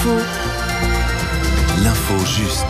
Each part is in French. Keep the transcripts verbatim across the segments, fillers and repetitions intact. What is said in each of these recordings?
Info. L'info juste.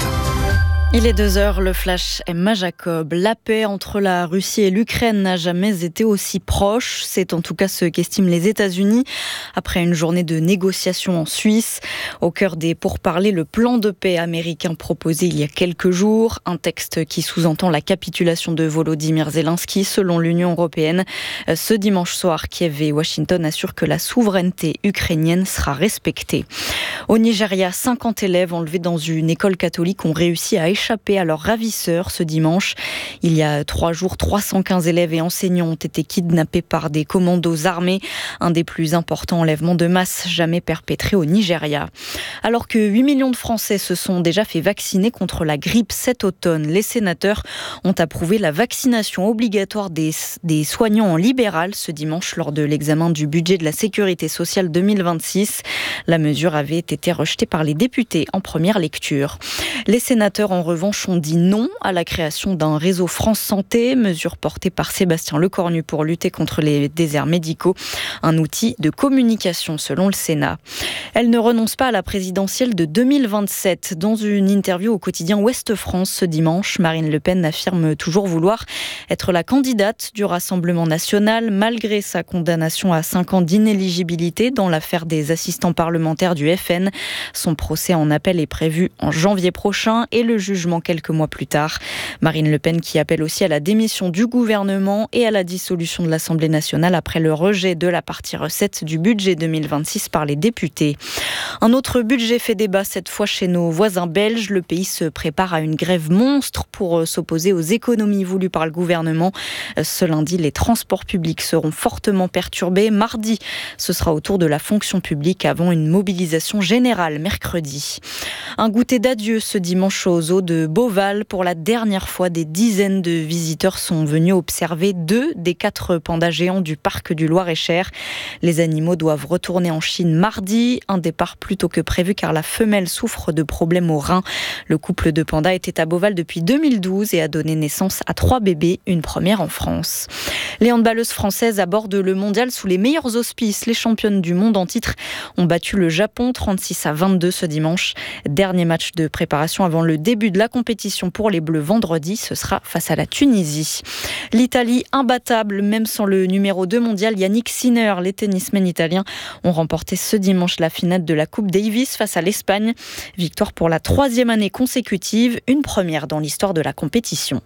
Il est deux heures, le flash Emma Jacob. La paix entre la Russie et l'Ukraine n'a jamais été aussi proche. C'est en tout cas ce qu'estiment les États-Unis après une journée de négociations en Suisse. Au cœur des pourparlers, le plan de paix américain proposé il y a quelques jours. Un texte qui sous-entend la capitulation de Volodymyr Zelensky selon l'Union européenne. Ce dimanche soir, Kiev et Washington assurent que la souveraineté ukrainienne sera respectée. Au Nigeria, cinquante élèves enlevés dans une école catholique ont réussi à échapper à leurs ravisseurs ce dimanche. Il y a trois jours, trois cent quinze élèves et enseignants ont été kidnappés par des commandos armés. Un des plus importants enlèvements de masse jamais perpétrés au Nigeria. Alors que huit millions de Français se sont déjà fait vacciner contre la grippe cet automne, les sénateurs ont approuvé la vaccination obligatoire des, des soignants en libéral ce dimanche lors de l'examen du budget de la Sécurité sociale deux mille vingt-six. La mesure avait été rejetée par les députés en première lecture. Les sénateurs, en revanche, ont dit non à la création d'un réseau France Santé, mesure portée par Sébastien Lecornu pour lutter contre les déserts médicaux, un outil de communication selon le Sénat. Elle ne renonce pas à la présidentielle de deux mille vingt-sept. Dans une interview au quotidien Ouest France ce dimanche, Marine Le Pen affirme toujours vouloir être la candidate du Rassemblement national, malgré sa condamnation à cinq ans d'inéligibilité dans l'affaire des assistants parlementaires du F N. Son procès en appel est prévu en janvier prochain et le jugement quelques mois plus tard. Marine Le Pen qui appelle aussi à la démission du gouvernement et à la dissolution de l'Assemblée nationale après le rejet de la partie recettes du budget deux mille vingt-six par les députés. Un autre budget fait débat cette fois chez nos voisins belges. Le pays se prépare à une grève monstre pour s'opposer aux économies voulues par le gouvernement. Ce lundi, les transports publics seront fortement perturbés. Mardi, ce sera au tour de la fonction publique avant une mobilisation générale mercredi. Un goûter d'adieu ce dimanche au zoo de Beauval. Pour la dernière fois, des dizaines de visiteurs sont venus observer deux des quatre pandas géants du parc du Loir-et-Cher. Les animaux doivent retourner en Chine mardi, un départ plus tôt que prévu car la femelle souffre de problèmes aux reins. Le couple de pandas était à Beauval depuis deux mille douze et a donné naissance à trois bébés, une première en France. Les handballeuses françaises abordent le mondial sous les meilleurs auspices. Les championnes du monde en titre ont battu le Japon trente-six à vingt-deux ce dimanche. Dernier match de préparation avant le début de la compétition pour les Bleus vendredi, ce sera face à la Tunisie. L'Italie imbattable, même sans le numéro deux mondial Yannick Sinner. Les tennismen italiens ont remporté ce dimanche la finale de la Coupe Davis face à l'Espagne. Victoire pour la troisième année consécutive, une première dans l'histoire de la compétition.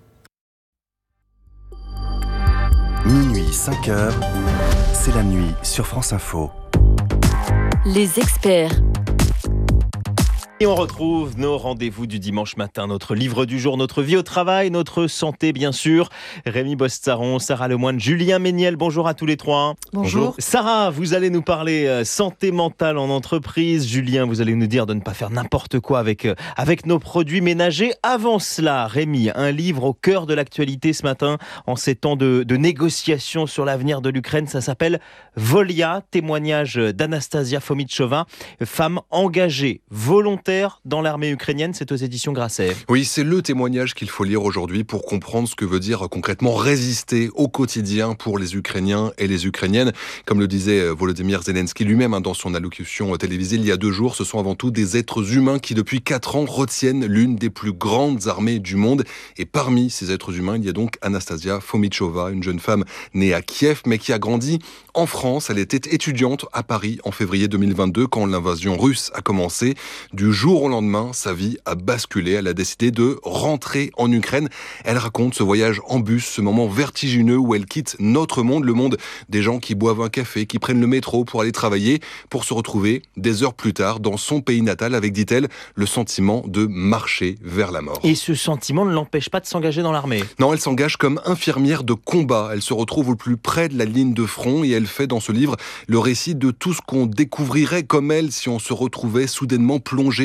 Minuit, cinq heures, c'est la nuit sur France Info. Les experts. Et on retrouve nos rendez-vous du dimanche matin, notre livre du jour, notre vie au travail, notre santé bien sûr. Rémi Bostaron, Sarah Lemoine, Julien Méniel, bonjour à tous les trois. Bonjour. Sarah, vous allez nous parler santé mentale en entreprise. Julien, vous allez nous dire de ne pas faire n'importe quoi avec, avec nos produits ménagers. Avant cela, Rémi, un livre au cœur de l'actualité ce matin, en ces temps de, de négociations sur l'avenir de l'Ukraine, ça s'appelle Volia, témoignage d'Anastasia Fomitchova, femme engagée, volontaire dans l'armée ukrainienne, c'est aux éditions Grasset. Oui, c'est le témoignage qu'il faut lire aujourd'hui pour comprendre ce que veut dire concrètement résister au quotidien pour les Ukrainiens et les Ukrainiennes. Comme le disait Volodymyr Zelensky lui-même dans son allocution télévisée il y a deux jours, ce sont avant tout des êtres humains qui depuis quatre ans retiennent l'une des plus grandes armées du monde. Et parmi ces êtres humains, il y a donc Anastasia Fomitchova, une jeune femme née à Kiev mais qui a grandi en France. Elle était étudiante à Paris en février deux mille vingt-deux quand l'invasion russe a commencé. Du jour au lendemain, sa vie a basculé. Elle a décidé de rentrer en Ukraine. Elle raconte ce voyage en bus, ce moment vertigineux où elle quitte notre monde, le monde des gens qui boivent un café, qui prennent le métro pour aller travailler, pour se retrouver des heures plus tard dans son pays natal avec, dit-elle, le sentiment de marcher vers la mort. Et ce sentiment ne l'empêche pas de s'engager dans l'armée. Non, elle s'engage comme infirmière de combat. Elle se retrouve au plus près de la ligne de front et elle fait dans ce livre le récit de tout ce qu'on découvrirait comme elle si on se retrouvait soudainement plongé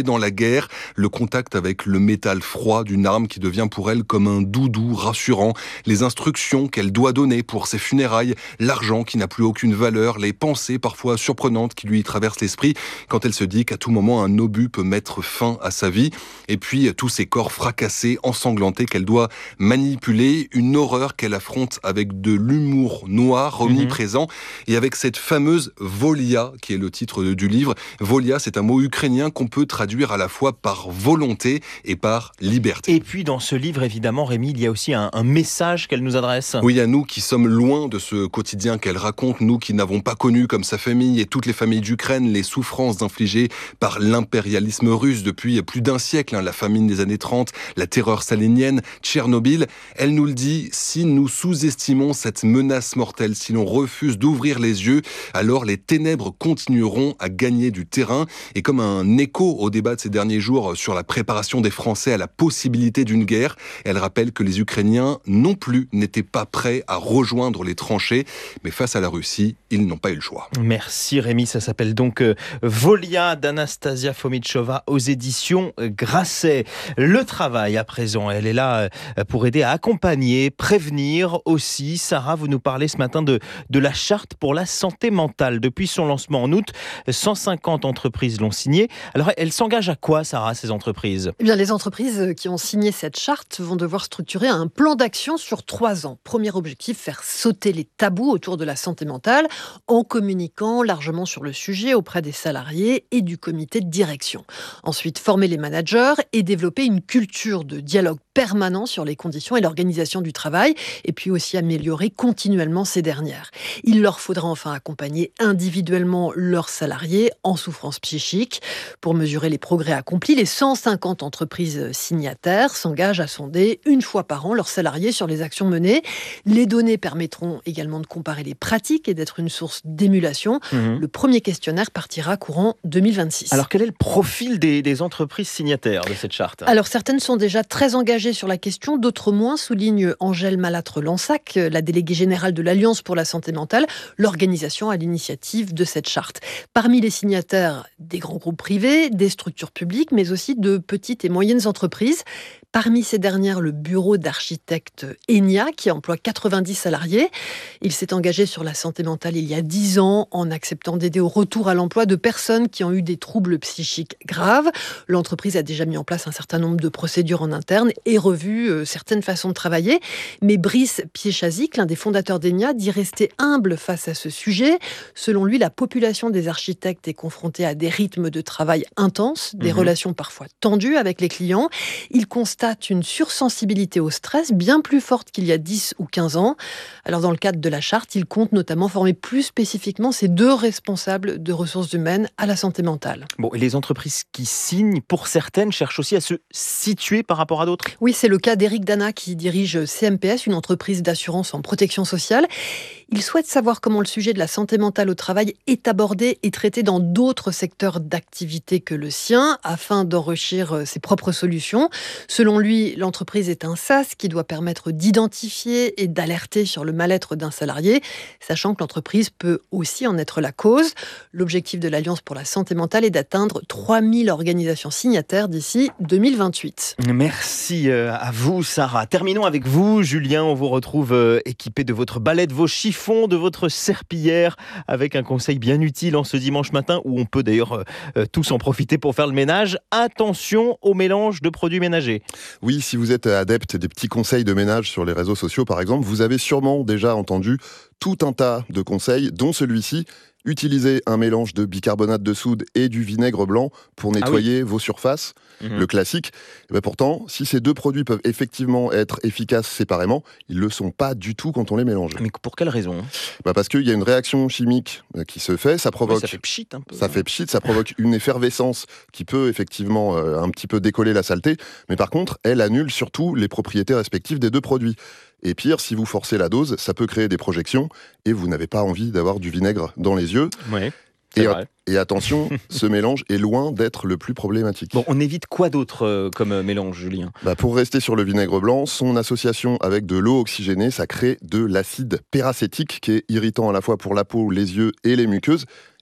dans la guerre, le contact avec le métal froid d'une arme qui devient pour elle comme un doudou rassurant, les instructions qu'elle doit donner pour ses funérailles, l'argent qui n'a plus aucune valeur, les pensées parfois surprenantes qui lui traversent l'esprit quand elle se dit qu'à tout moment un obus peut mettre fin à sa vie, et puis tous ces corps fracassés, ensanglantés qu'elle doit manipuler, une horreur qu'elle affronte avec de l'humour noir omniprésent, mmh. et avec cette fameuse Volia qui est le titre du livre. Volia, c'est un mot ukrainien qu'on peut traduire à la fois par volonté et par liberté. Et puis dans ce livre, évidemment, Rémi, il y a aussi un, un message qu'elle nous adresse. Oui, à nous qui sommes loin de ce quotidien qu'elle raconte, nous qui n'avons pas connu comme sa famille et toutes les familles d'Ukraine les souffrances infligées par l'impérialisme russe depuis plus d'un siècle, hein, la famine des années trente, la terreur stalinienne, Tchernobyl. Elle nous le dit, si nous sous-estimons cette menace mortelle, si l'on refuse d'ouvrir les yeux, alors les ténèbres continueront à gagner du terrain. Et comme un écho au débat de ces derniers jours sur la préparation des Français à la possibilité d'une guerre, elle rappelle que les Ukrainiens non plus n'étaient pas prêts à rejoindre les tranchées, mais face à la Russie, ils n'ont pas eu le choix. Merci Rémi, ça s'appelle donc euh, Volia d'Anastasia Fomitchova aux éditions Grasset. Le travail à présent, elle est là euh, pour aider à accompagner, prévenir aussi. Sarah, vous nous parlez ce matin de, de la charte pour la santé mentale. Depuis son lancement en août, cent cinquante entreprises l'ont signée. Alors elle s'engage à quoi, Sarah, ces entreprises ? Eh bien, les entreprises qui ont signé cette charte vont devoir structurer un plan d'action sur trois ans. Premier objectif, faire sauter les tabous autour de la santé mentale en communiquant largement sur le sujet auprès des salariés et du comité de direction. Ensuite, former les managers et développer une culture de dialogue permanent sur les conditions et l'organisation du travail, et puis aussi améliorer continuellement ces dernières. Il leur faudra enfin accompagner individuellement leurs salariés en souffrance psychique. Pour mesurer les progrès accomplis, les cent cinquante entreprises signataires s'engagent à sonder une fois par an leurs salariés sur les actions menées. Les données permettront également de comparer les pratiques et d'être une source d'émulation. Mmh. Le premier questionnaire partira courant deux mille vingt-six. Alors quel est le profil des, des entreprises signataires de cette charte ? Alors certaines sont déjà très engagées sur la question, d'autres moins, souligne Angèle Malâtre-Lansac, la déléguée générale de l'Alliance pour la santé mentale, l'organisation à l'initiative de cette charte. Parmi les signataires, des grands groupes privés, des structures publiques, mais aussi de petites et moyennes entreprises. Parmi ces dernières, le bureau d'architectes Enia, qui emploie quatre-vingt-dix salariés. Il s'est engagé sur la santé mentale il y a dix ans en acceptant d'aider au retour à l'emploi de personnes qui ont eu des troubles psychiques graves. L'entreprise a déjà mis en place un certain nombre de procédures en interne et revu euh, certaines façons de travailler. Mais Brice Piéchazic, l'un des fondateurs d'Enia, dit rester humble face à ce sujet. Selon lui, la population des architectes est confrontée à des rythmes de travail intenses, des mmh. relations parfois tendues avec les clients. Il constate une sursensibilité au stress bien plus forte qu'il y a dix ou quinze ans. Alors dans le cadre de la charte, il compte notamment former plus spécifiquement ces deux responsables de ressources humaines à la santé mentale. Bon, et les entreprises qui signent, pour certaines, cherchent aussi à se situer par rapport à d'autres ? Oui, c'est le cas d'Éric Dana qui dirige C M P S, une entreprise d'assurance en protection sociale. Il souhaite savoir comment le sujet de la santé mentale au travail est abordé et traité dans d'autres secteurs d'activité que le sien, afin d'enrichir ses propres solutions. Selon lui, l'entreprise est un SaaS qui doit permettre d'identifier et d'alerter sur le mal-être d'un salarié, sachant que l'entreprise peut aussi en être la cause. L'objectif de l'Alliance pour la santé mentale est d'atteindre trois mille organisations signataires d'ici deux mille vingt-huit. Merci à vous, Sarah. Terminons avec vous, Julien. On vous retrouve équipé de votre balai, de vos chiffons, de votre serpillière, avec un conseil bien utile en ce dimanche matin, où on peut d'ailleurs euh, tous en profiter pour faire le ménage. Attention au mélange de produits ménagers. Oui, si vous êtes adepte des petits conseils de ménage sur les réseaux sociaux, par exemple, vous avez sûrement déjà entendu tout un tas de conseils, dont celui-ci. Utilisez un mélange de bicarbonate de soude et du vinaigre blanc pour nettoyer ah oui. vos surfaces, mmh. le classique. Et bien pourtant, si ces deux produits peuvent effectivement être efficaces séparément, ils ne le sont pas du tout quand on les mélange. Mais pour quelle raison ? bah Parce qu'il y a une réaction chimique qui se fait, ça provoque... Ouais, ça fait pchit un peu. Ça fait pchit, ça provoque une effervescence qui peut effectivement euh, un petit peu décoller la saleté, mais par contre, elle annule surtout les propriétés respectives des deux produits. Et pire, si vous forcez la dose, ça peut créer des projections et vous n'avez pas envie d'avoir du vinaigre dans les yeux. Ouais, c'est et, vrai. Et attention, ce mélange est loin d'être le plus problématique. Bon, on évite quoi d'autre euh, comme euh, mélange, Julien ? bah Pour rester sur le vinaigre blanc, son association avec de l'eau oxygénée, ça crée de l'acide peracétique qui est irritant à la fois pour la peau, les yeux et les muqueuses.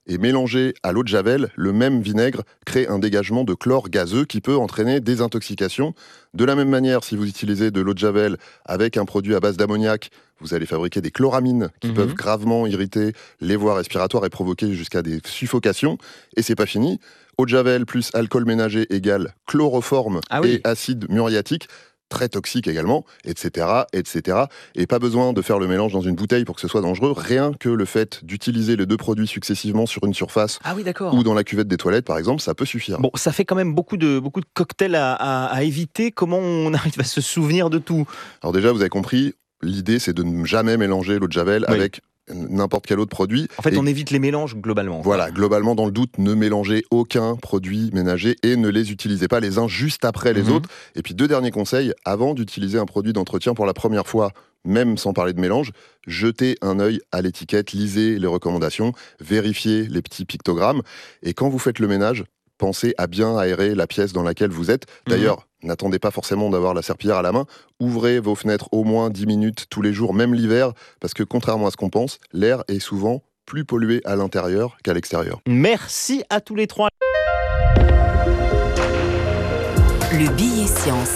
Et mélangé à l'eau de javel, le même vinaigre crée un dégagement de chlore gazeux qui peut entraîner des intoxications. De la même manière, si vous utilisez de l'eau de javel avec un produit à base d'ammoniac, vous allez fabriquer des chloramines qui mmh. peuvent gravement irriter les voies respiratoires et provoquer jusqu'à des suffocations. Et c'est pas fini. Eau de javel plus alcool ménager égale chloroforme ah oui. et acide muriatique. Très toxique également, et cetera, et cetera. Et pas besoin de faire le mélange dans une bouteille pour que ce soit dangereux. Rien que le fait d'utiliser les deux produits successivement sur une surface ah oui, ou dans la cuvette des toilettes, par exemple, ça peut suffire. Bon, ça fait quand même beaucoup de, beaucoup de cocktails à, à, à éviter. Comment on arrive à se souvenir de tout ? Alors déjà, vous avez compris, l'idée, c'est de ne jamais mélanger l'eau de javel oui. avec n'importe quel autre produit. En fait, et on évite les mélanges globalement. Voilà, globalement, dans le doute, ne mélangez aucun produit ménager et ne les utilisez pas les uns juste après les mmh. autres. Et puis, deux derniers conseils, avant d'utiliser un produit d'entretien pour la première fois, même sans parler de mélange, jetez un œil à l'étiquette, lisez les recommandations, vérifiez les petits pictogrammes. Et quand vous faites le ménage, pensez à bien aérer la pièce dans laquelle vous êtes. D'ailleurs, mmh. n'attendez pas forcément d'avoir la serpillière à la main. Ouvrez vos fenêtres au moins dix minutes tous les jours, même l'hiver, parce que contrairement à ce qu'on pense, l'air est souvent plus pollué à l'intérieur qu'à l'extérieur. Merci à tous les trois. Le billet science.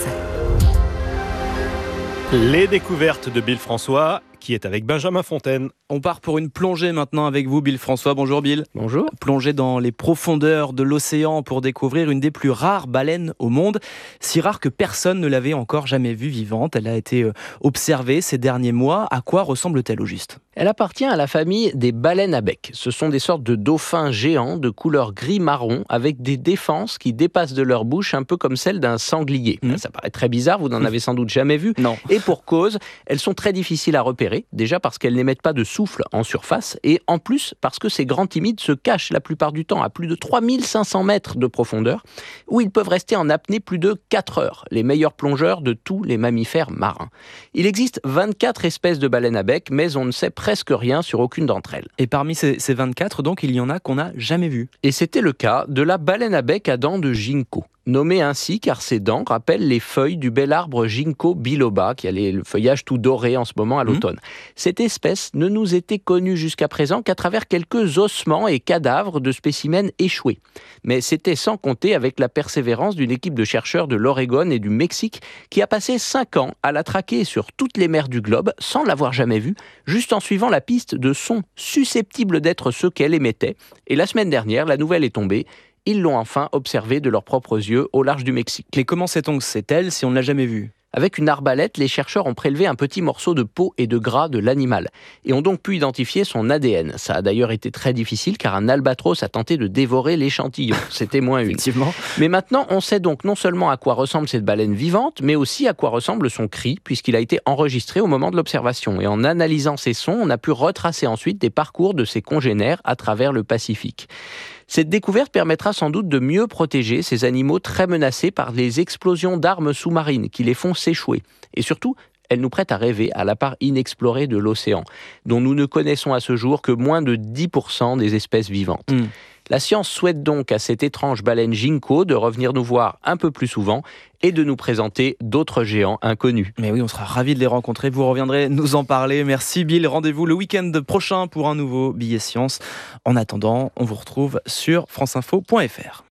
Les découvertes de Bill François, qui est avec Benjamin Fontaine. On part pour une plongée maintenant avec vous, Bill François. Bonjour Bill. Bonjour. Plongée dans les profondeurs de l'océan pour découvrir une des plus rares baleines au monde. Si rare que personne ne l'avait encore jamais vue vivante. Elle a été observée ces derniers mois. À quoi ressemble-t-elle au juste ? Elle appartient à la famille des baleines à bec. Ce sont des sortes de dauphins géants de couleur gris-marron avec des défenses qui dépassent de leur bouche un peu comme celles d'un sanglier. Mmh. Ça paraît très bizarre, vous n'en avez sans doute jamais vu. Non. Et pour cause, elles sont très difficiles à repérer. Déjà parce qu'elles n'émettent pas de souffle en surface et en plus parce que ces grands timides se cachent la plupart du temps à plus de trois mille cinq cents mètres de profondeur où ils peuvent rester en apnée plus de quatre heures, les meilleurs plongeurs de tous les mammifères marins. Il existe vingt-quatre espèces de baleines à bec, mais on ne sait presque rien sur aucune d'entre elles. Et parmi ces, ces vingt-quatre, donc, il y en a qu'on n'a jamais vues. Et c'était le cas de la baleine à bec à dents de ginkgo. Nommée ainsi car ses dents rappellent les feuilles du bel arbre Ginkgo biloba, qui a le feuillage tout doré en ce moment à l'automne. Mmh. Cette espèce ne nous était connue jusqu'à présent qu'à travers quelques ossements et cadavres de spécimens échoués. Mais c'était sans compter avec la persévérance d'une équipe de chercheurs de l'Oregon et du Mexique qui a passé cinq ans à la traquer sur toutes les mers du globe sans l'avoir jamais vue, juste en suivant la piste de sons susceptibles d'être ceux qu'elle émettait. Et la semaine dernière, la nouvelle est tombée. Ils l'ont enfin observée de leurs propres yeux au large du Mexique. Mais comment sait-on que c'est elle si on ne l'a jamais vue ? Avec une arbalète, les chercheurs ont prélevé un petit morceau de peau et de gras de l'animal et ont donc pu identifier son A D N. Ça a d'ailleurs été très difficile car un albatros a tenté de dévorer l'échantillon. C'était moins une. Effectivement. Mais maintenant, on sait donc non seulement à quoi ressemble cette baleine vivante, mais aussi à quoi ressemble son cri, puisqu'il a été enregistré au moment de l'observation. Et en analysant ces sons, on a pu retracer ensuite des parcours de ses congénères à travers le Pacifique. Cette découverte permettra sans doute de mieux protéger ces animaux très menacés par les explosions d'armes sous-marines qui les font s'échouer. Et surtout, elle nous prête à rêver à la part inexplorée de l'océan, dont nous ne connaissons à ce jour que moins de dix pour cent des espèces vivantes. Mmh. La science souhaite donc à cette étrange baleine Ginkgo de revenir nous voir un peu plus souvent et de nous présenter d'autres géants inconnus. Mais oui, on sera ravis de les rencontrer. Vous reviendrez nous en parler. Merci Bill. Rendez-vous le week-end prochain pour un nouveau billet science. En attendant, on vous retrouve sur franceinfo point f r.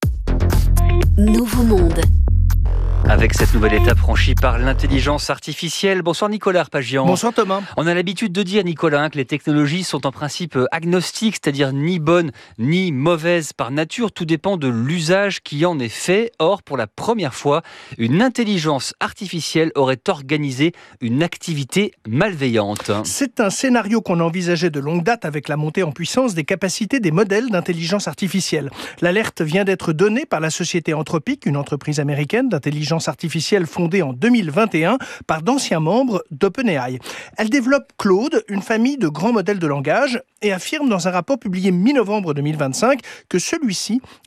Nouveau monde. Avec cette nouvelle étape franchie par l'intelligence artificielle. Bonsoir Nicolas Arpagian. Bonsoir Thomas. On a l'habitude de dire, Nicolas, hein, que les technologies sont en principe agnostiques, c'est-à-dire ni bonnes ni mauvaises par nature. Tout dépend de l'usage qui en est fait. Or, pour la première fois, une intelligence artificielle aurait organisé une activité malveillante. C'est un scénario qu'on envisageait de longue date avec la montée en puissance des capacités des modèles d'intelligence artificielle. L'alerte vient d'être donnée par la société Anthropic, une entreprise américaine d'intelligence artificielle fondée en deux mille vingt et un par d'anciens membres d'OpenAI. Elle développe Claude, une famille de grands modèles de langage, et affirme dans un rapport publié mi-novembre deux mille vingt-cinq que celui-ci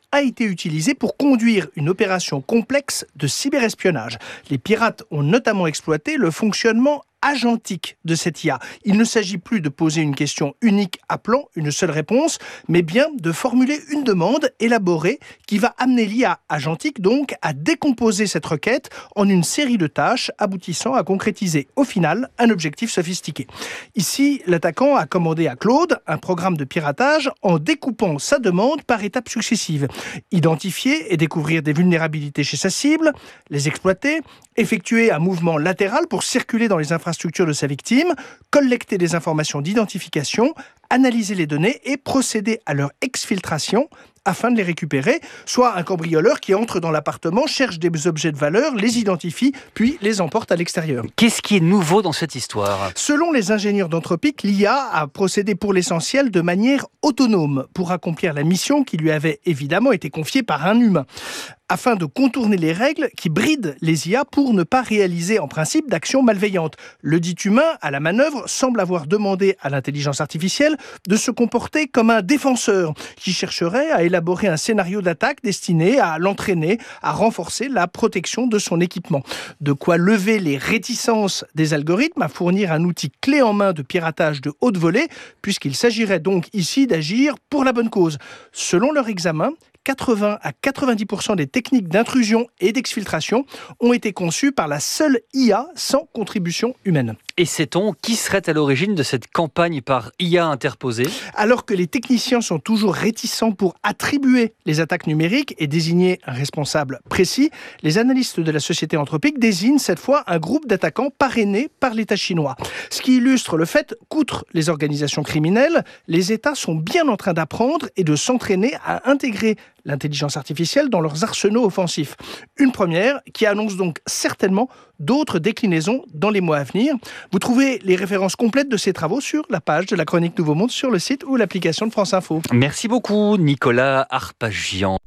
a été utilisé pour conduire une opération complexe de cyberespionnage. Les pirates ont notamment exploité le fonctionnement agentique de cette I A. Il ne s'agit plus de poser une question unique appelant une seule réponse, mais bien de formuler une demande élaborée qui va amener l'I A agentique donc à décomposer cette requête en une série de tâches aboutissant à concrétiser au final un objectif sophistiqué. Ici, l'attaquant a commandé à Claude un programme de piratage en découpant sa demande par étapes successives. Identifier et découvrir des vulnérabilités chez sa cible, les exploiter, effectuer un mouvement latéral pour circuler dans les infrastructures de sa victime, collecter des informations d'identification, analyser les données et procéder à leur exfiltration afin de les récupérer, soit un cambrioleur qui entre dans l'appartement, cherche des objets de valeur, les identifie, puis les emporte à l'extérieur. Qu'est-ce qui est nouveau dans cette histoire ? Selon les ingénieurs d'Anthropic, l'I A a procédé pour l'essentiel de manière autonome pour accomplir la mission qui lui avait évidemment été confiée par un humain, afin de contourner les règles qui brident les I A pour ne pas réaliser en principe d'actions malveillantes. Le dit humain, à la manœuvre, semble avoir demandé à l'intelligence artificielle de se comporter comme un défenseur qui chercherait à élaborer un scénario d'attaque destiné à l'entraîner, à renforcer la protection de son équipement. De quoi lever les réticences des algorithmes à fournir un outil clé en main de piratage de haute volée, puisqu'il s'agirait donc ici d'agir pour la bonne cause. Selon leur examen, quatre-vingts à quatre-vingt-dix pour cent des techniques d'intrusion et d'exfiltration ont été conçues par la seule I A sans contribution humaine. Et sait-on qui serait à l'origine de cette campagne par I A interposée ? Alors que les techniciens sont toujours réticents pour attribuer les attaques numériques et désigner un responsable précis, les analystes de la société Anthropic désignent cette fois un groupe d'attaquants parrainés par l'État chinois. Ce qui illustre le fait qu'outre les organisations criminelles, les États sont bien en train d'apprendre et de s'entraîner à intégrer l'intelligence artificielle dans leurs arsenaux offensifs. Une première qui annonce donc certainement d'autres déclinaisons dans les mois à venir. Vous trouvez les références complètes de ces travaux sur la page de la Chronique Nouveau Monde sur le site ou l'application de France Info. Merci beaucoup Nicolas Arpagian.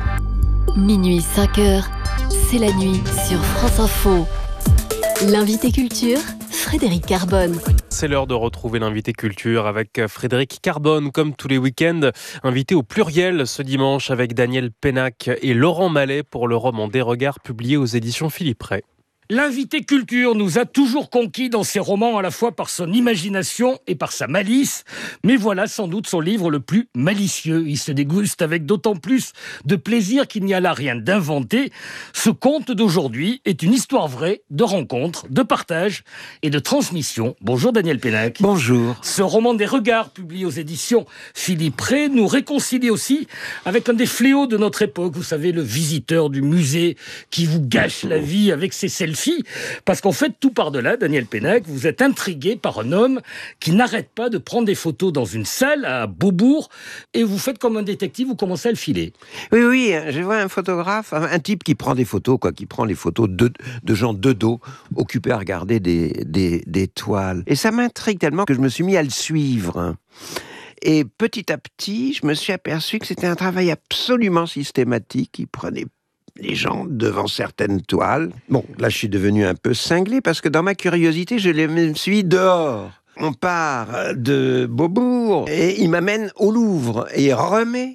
Minuit cinq heures, c'est la nuit sur France Info. L'invité culture, Frédéric Carbone. C'est l'heure de retrouver l'invité culture avec Frédéric Carbone, comme tous les week-ends. Invité au pluriel ce dimanche avec Daniel Pénac et Laurent Mallet pour le roman Des regards publié aux éditions Philippe Ray. L'invité culture nous a toujours conquis dans ses romans à la fois par son imagination et par sa malice. Mais voilà sans doute son livre le plus malicieux. Il se déguste avec d'autant plus de plaisir qu'il n'y a là rien d'inventé. Ce conte d'aujourd'hui est une histoire vraie de rencontres, de partage et de transmission. Bonjour Daniel Pénac. Bonjour. Ce roman Des regards publié aux éditions Philippe Ray nous réconcilie aussi avec un des fléaux de notre époque. Vous savez, le visiteur du musée qui vous gâche la vie avec ses selfies. Parce qu'en fait, tout par-delà, Daniel Pénac, vous êtes intrigué par un homme qui n'arrête pas de prendre des photos dans une salle à Beaubourg et vous faites comme un détective, vous commencez à le filer. Oui, oui, je vois un photographe, un type qui prend des photos, quoi, qui prend les photos de, de gens de dos, occupés à regarder des, des, des toiles. Et ça m'intrigue tellement que je me suis mis à le suivre. Et petit à petit, je me suis aperçu que c'était un travail absolument systématique. Il prenait les gens devant certaines toiles. Bon, là, je suis devenu un peu cinglé parce que dans ma curiosité, je me suis dehors. On part de Beaubourg et il m'amène au Louvre et il remet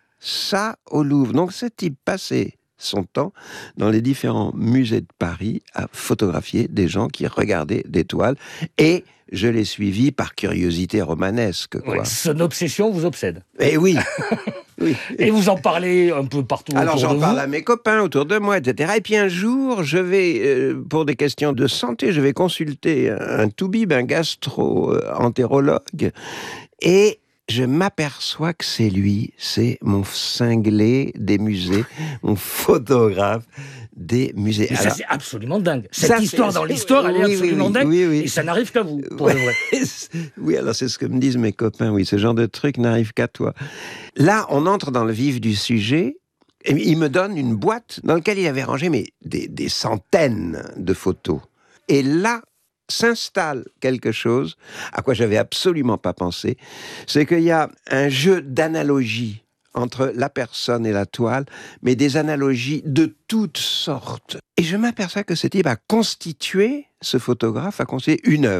ça au Louvre. Donc, ce type passait son temps dans les différents musées de Paris à photographier des gens qui regardaient des toiles et je l'ai suivi par curiosité romanesque. Quoi. Ouais, son obsession vous obsède. Eh oui. Oui. Et vous en parlez un peu partout Alors autour de vous. Alors j'en parle à mes copains autour de moi, et cetera. Et puis un jour, je vais, euh, pour des questions de santé, je vais consulter un toubib, un gastro-entérologue, et je m'aperçois que c'est lui, c'est mon cinglé des musées, mon photographe des musées. Mais alors, ça, c'est absolument dingue. Cette ça, histoire dans l'histoire, elle est oui, absolument oui, dingue. Oui, oui. Et ça n'arrive qu'à vous, pour ouais. de vrai. Oui, alors c'est ce que me disent mes copains. Oui, ce genre de truc n'arrive qu'à toi. Là, on entre dans le vif du sujet. Et il me donne une boîte dans laquelle il avait rangé mais, des, des centaines de photos. Et là, s'installe quelque chose à quoi j'avais absolument pas pensé. C'est qu'il y a un jeu d'analogie entre la personne et la toile, mais des analogies de toutes sortes. Et je m'aperçois que ce type a constitué, ce photographe a constitué une œuvre.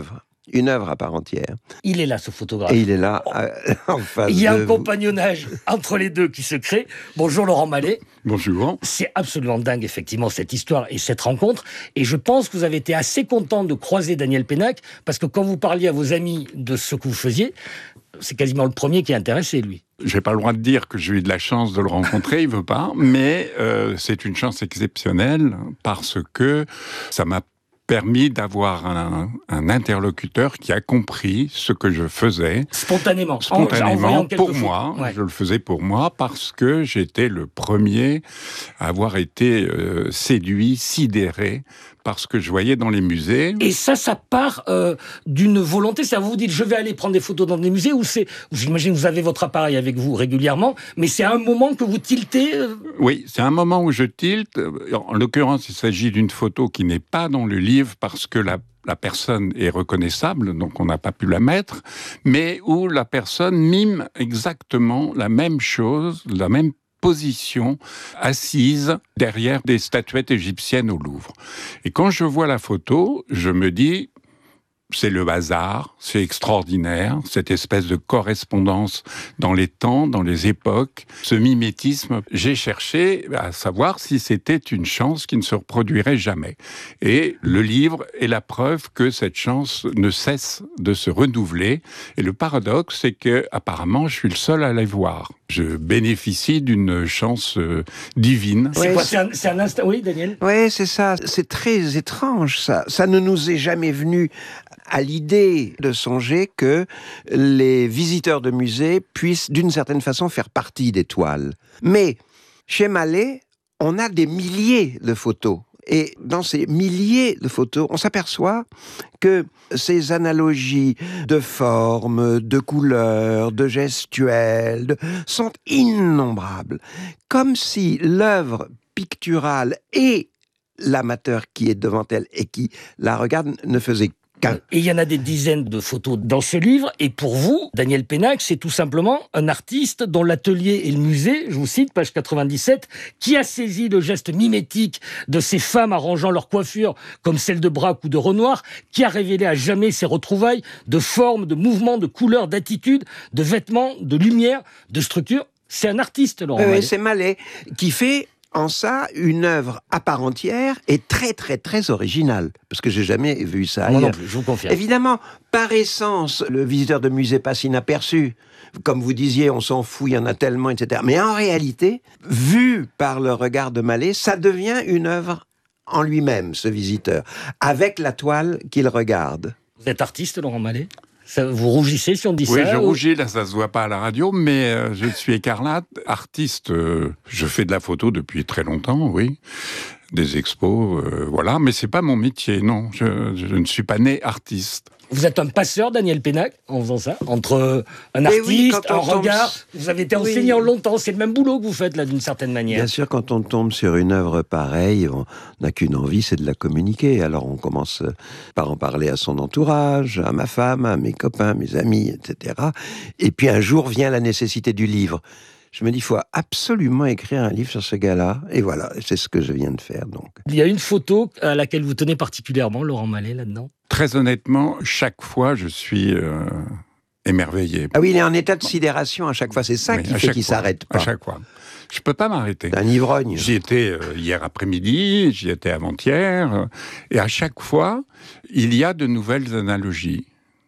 une œuvre à part entière. Il est là, ce photographe. Et il est là, euh, en face Il y a de un vous. compagnonnage entre les deux qui se crée. Bonjour Laurent Mallet. Bonjour. C'est absolument dingue, effectivement, cette histoire et cette rencontre. Et je pense que vous avez été assez content de croiser Daniel Pénac, parce que quand vous parliez à vos amis de ce que vous faisiez, c'est quasiment le premier qui est intéressé, lui. J'ai pas le droit de dire que j'ai eu de la chance de le rencontrer, il veut pas, mais euh, c'est une chance exceptionnelle parce que ça m'a permis d'avoir un, un interlocuteur qui a compris ce que je faisais. Spontanément. Spontanément, en, en pour chose. moi. Ouais. Je le faisais pour moi parce que j'étais le premier à avoir été euh, séduit, sidéré par ce que je voyais dans les musées. Et ça, ça part euh, d'une volonté. C'est-à-dire, vous vous dites, je vais aller prendre des photos dans des musées, ou c'est, j'imagine, vous avez votre appareil avec vous régulièrement, mais c'est à un moment que vous tiltez. Euh... Oui, c'est un moment où je tilte. En l'occurrence, il s'agit d'une photo qui n'est pas dans le livre parce que la La personne est reconnaissable, donc on n'a pas pu la mettre, mais où la personne mime exactement la même chose, la même position, assise derrière des statuettes égyptiennes au Louvre. Et quand je vois la photo, je me dis, c'est le hasard, c'est extraordinaire, cette espèce de correspondance dans les temps, dans les époques, ce mimétisme. J'ai cherché à savoir si c'était une chance qui ne se reproduirait jamais. Et le livre est la preuve que cette chance ne cesse de se renouveler. Et le paradoxe, c'est que apparemment, je suis le seul à les voir. Je bénéficie d'une chance euh, divine. C'est ouais, quoi c'est un, c'est un instant. Oui, Daniel. Oui, c'est ça. C'est très étrange, ça. Ça ne nous est jamais venu à l'idée de songer que les visiteurs de musées puissent, d'une certaine façon, faire partie des toiles. Mais chez Mallet, on a des milliers de photos. Et dans ces milliers de photos, on s'aperçoit que ces analogies de formes, de couleurs, de gestuels, de... sont innombrables. Comme si l'œuvre picturale et l'amateur qui est devant elle et qui la regarde ne faisait qu'un. Et il y en a des dizaines de photos dans ce livre. Et pour vous, Daniel Pénac, c'est tout simplement un artiste dont l'atelier et le musée, je vous cite, page quatre-vingt-dix-sept, qui a saisi le geste mimétique de ces femmes arrangeant leur coiffure comme celle de Braque ou de Renoir, qui a révélé à jamais ces retrouvailles de formes, de mouvements, de couleurs, d'attitudes, de vêtements, de lumière, de structure. C'est un artiste, Laurent euh, Mallet. C'est Mallet qui fait en ça une œuvre à part entière et très très très originale, parce que j'ai jamais vu ça ailleurs. Moi non plus, je vous confirme. Évidemment, par essence, le visiteur de musée passe inaperçu. Comme vous disiez, on s'en fout, il y en a tellement, et cetera. Mais en réalité, vu par le regard de Mallet, ça devient une œuvre en lui-même, ce visiteur, avec la toile qu'il regarde. Vous êtes artiste, Laurent Mallet ? Ça, vous rougissez si on dit oui, ça? Oui, je ou... rougis, là ça se voit pas à la radio, mais euh, je suis écarlate, artiste, euh, je fais de la photo depuis très longtemps, oui, des expos, euh, voilà, mais c'est pas mon métier, non, je, je ne suis pas né artiste. Vous êtes un passeur, Daniel Pénac, en faisant ça, entre un artiste, oui, un regard. Tombe... Vous avez été enseignant oui. longtemps, c'est le même boulot que vous faites là, d'une certaine manière. Bien sûr, quand on tombe sur une œuvre pareille, on n'a qu'une envie, c'est de la communiquer. Alors on commence par en parler à son entourage, à ma femme, à mes copains, mes amis, et cetera. Et puis un jour vient la nécessité du livre. Je me dis, il faut absolument écrire un livre sur ce gars-là. Et voilà, c'est ce que je viens de faire. Donc. Il y a une photo à laquelle vous tenez particulièrement, Laurent Mallet, là-dedans? Très honnêtement, chaque fois, je suis euh, émerveillé. Ah oui, il est en état de sidération à chaque fois. C'est ça oui, qui fait qu'il ne s'arrête pas. À chaque fois. Je ne peux pas m'arrêter. C'est un ivrogne. J'y étais euh, hier après-midi, j'y étais avant-hier. Euh, et à chaque fois, il y a de nouvelles analogies.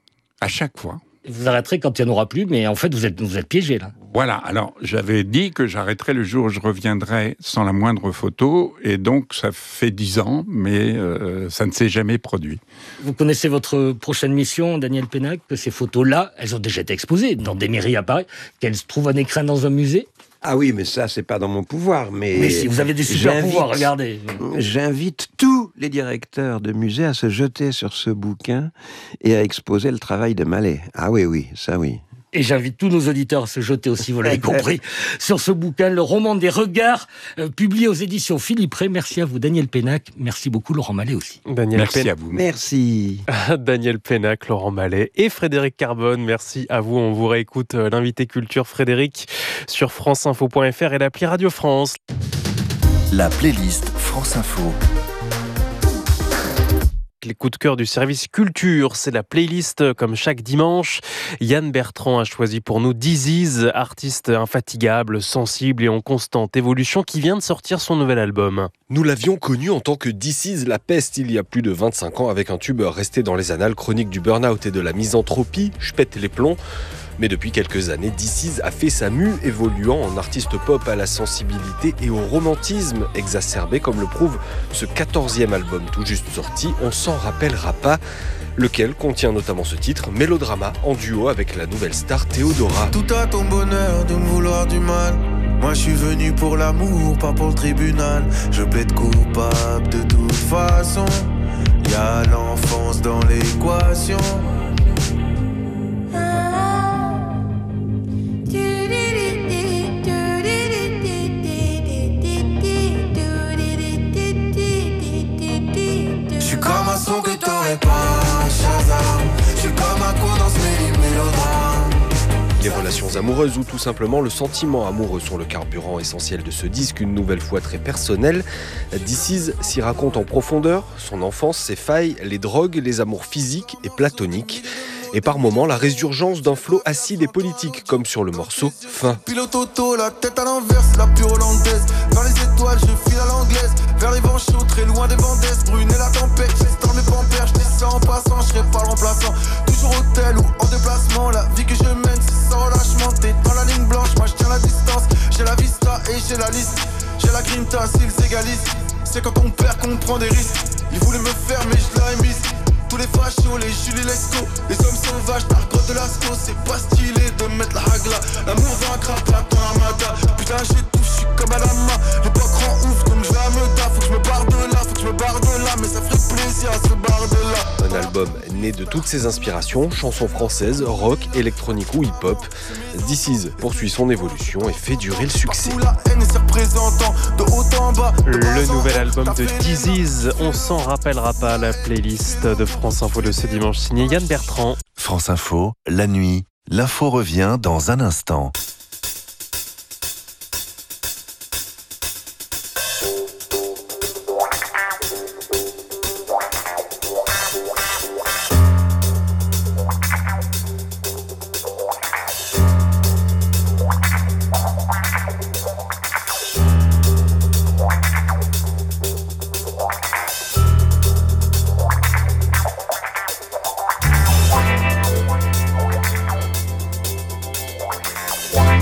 À chaque fois. Vous arrêterez quand il n'y en aura plus, mais en fait, vous êtes, vous êtes piégé, là. Voilà, alors j'avais dit que j'arrêterais le jour où je reviendrai sans la moindre photo, et donc ça fait dix ans, mais euh, ça ne s'est jamais produit. Vous connaissez votre prochaine mission, Daniel Pénac, que ces photos-là, elles ont déjà été exposées dans des mairies à Paris, qu'elles se trouvent en écrin dans un musée? Ah oui, mais ça, c'est pas dans mon pouvoir. Mais, mais si vous avez des super pouvoirs, regardez. J'invite tous les directeurs de musées à se jeter sur ce bouquin et à exposer le travail de Mallet. Ah oui, oui, ça oui. Et j'invite tous nos auditeurs à se jeter aussi, vous l'avez compris, sur ce bouquin, Le roman des regards, euh, publié aux éditions Philippe Ray. Merci à vous, Daniel Pénac. Merci beaucoup, Laurent Mallet aussi. Daniel merci Pén... à vous. Merci. Daniel Pénac, Laurent Mallet et Frédéric Carbone. Merci à vous. On vous réécoute euh, l'invité culture Frédéric sur franceinfo point f r et l'appli Radio France. La playlist France Info. avec les coups de cœur du service culture. C'est la playlist comme chaque dimanche. Yann Bertrand a choisi pour nous Disease, artiste infatigable, sensible et en constante évolution qui vient de sortir son nouvel album. Nous l'avions connu en tant que Disease, la peste, il y a plus de vingt-cinq ans avec un tube resté dans les annales chroniques du burn-out et de la misanthropie, Je pète les plombs. Mais depuis quelques années, Disease a fait sa mue, évoluant en artiste pop à la sensibilité et au romantisme exacerbé, comme le prouve ce quatorzième album tout juste sorti, On s'en rappellera pas, lequel contient notamment ce titre, Mélodrama, en duo avec la nouvelle star Théodora. Tout à ton bonheur de me vouloir du mal. Moi je suis venu pour l'amour, pas pour le tribunal. Je plaide coupable de toute façon. Y'a l'enfance dans l'équation. Comme un son que t'aurais pas, Shazam. Je suis comme un con dans ce mélodrame. Les relations amoureuses ou tout simplement le sentiment amoureux sont le carburant essentiel de ce disque, une nouvelle fois très personnel. Disease s'y raconte en profondeur son enfance, ses failles, les drogues, les amours physiques et platoniques. Et par moments, la résurgence d'un flot acide et politique, comme sur le morceau Fin. Pilote auto, la tête à l'inverse, la pure hollandaise. Vers les étoiles, je file à l'anglaise. Vers les vents chauds, très loin des bandesses. Brune et la tempête, j'estime mes pampères. J'descends en passant, j'serai pas le remplaçant. Toujours au tel ou en déplacement. La vie que je mène, c'est sans relâchement. T'es dans la ligne blanche, moi j'tiens la distance. J'ai la vista et j'ai la liste. J'ai la grinta s'ils s'égalisent. C'est quand on perd qu'on prend des risques. Ils voulaient me faire, mais j'l'ai émise. Tous les fachos, les Julie Lescaut, les hommes sauvages, par grotte de Lascaux. C'est pas stylé de mettre la hagla. L'amour vaincra pas ton armada. Putain j'ai tout, j'suis comme à la main. L'époque rend ouf, donc j'vais à me da. Faut que j'me barre de là, faut que j'me barre de là. Mais ça ferait plaisir à se barre de là. Un album né de toutes ses inspirations, chansons françaises, rock, électronique ou hip-hop. Disease poursuit son évolution et fait durer le succès. Le nouvel album de Disease, On s'en rappellera pas, la playlist de France Info de ce dimanche, signé Yann Bertrand. France Info, la nuit, l'info revient dans un instant. Yeah.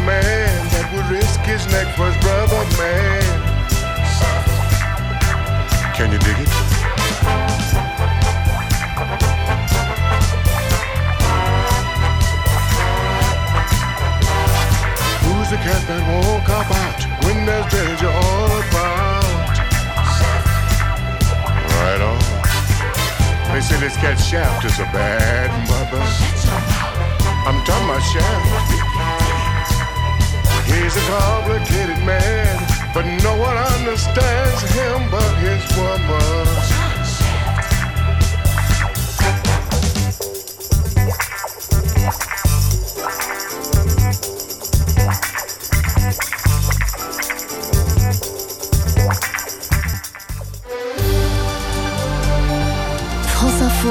man that would risk his neck for his brother, man. Can you dig it? Who's the cat that won't cop out when there's danger all about? Right on. They say this cat Shaft is a bad mother. I'm talking about Shaft. He's a complicated man, but no one understands him but his woman. France Info.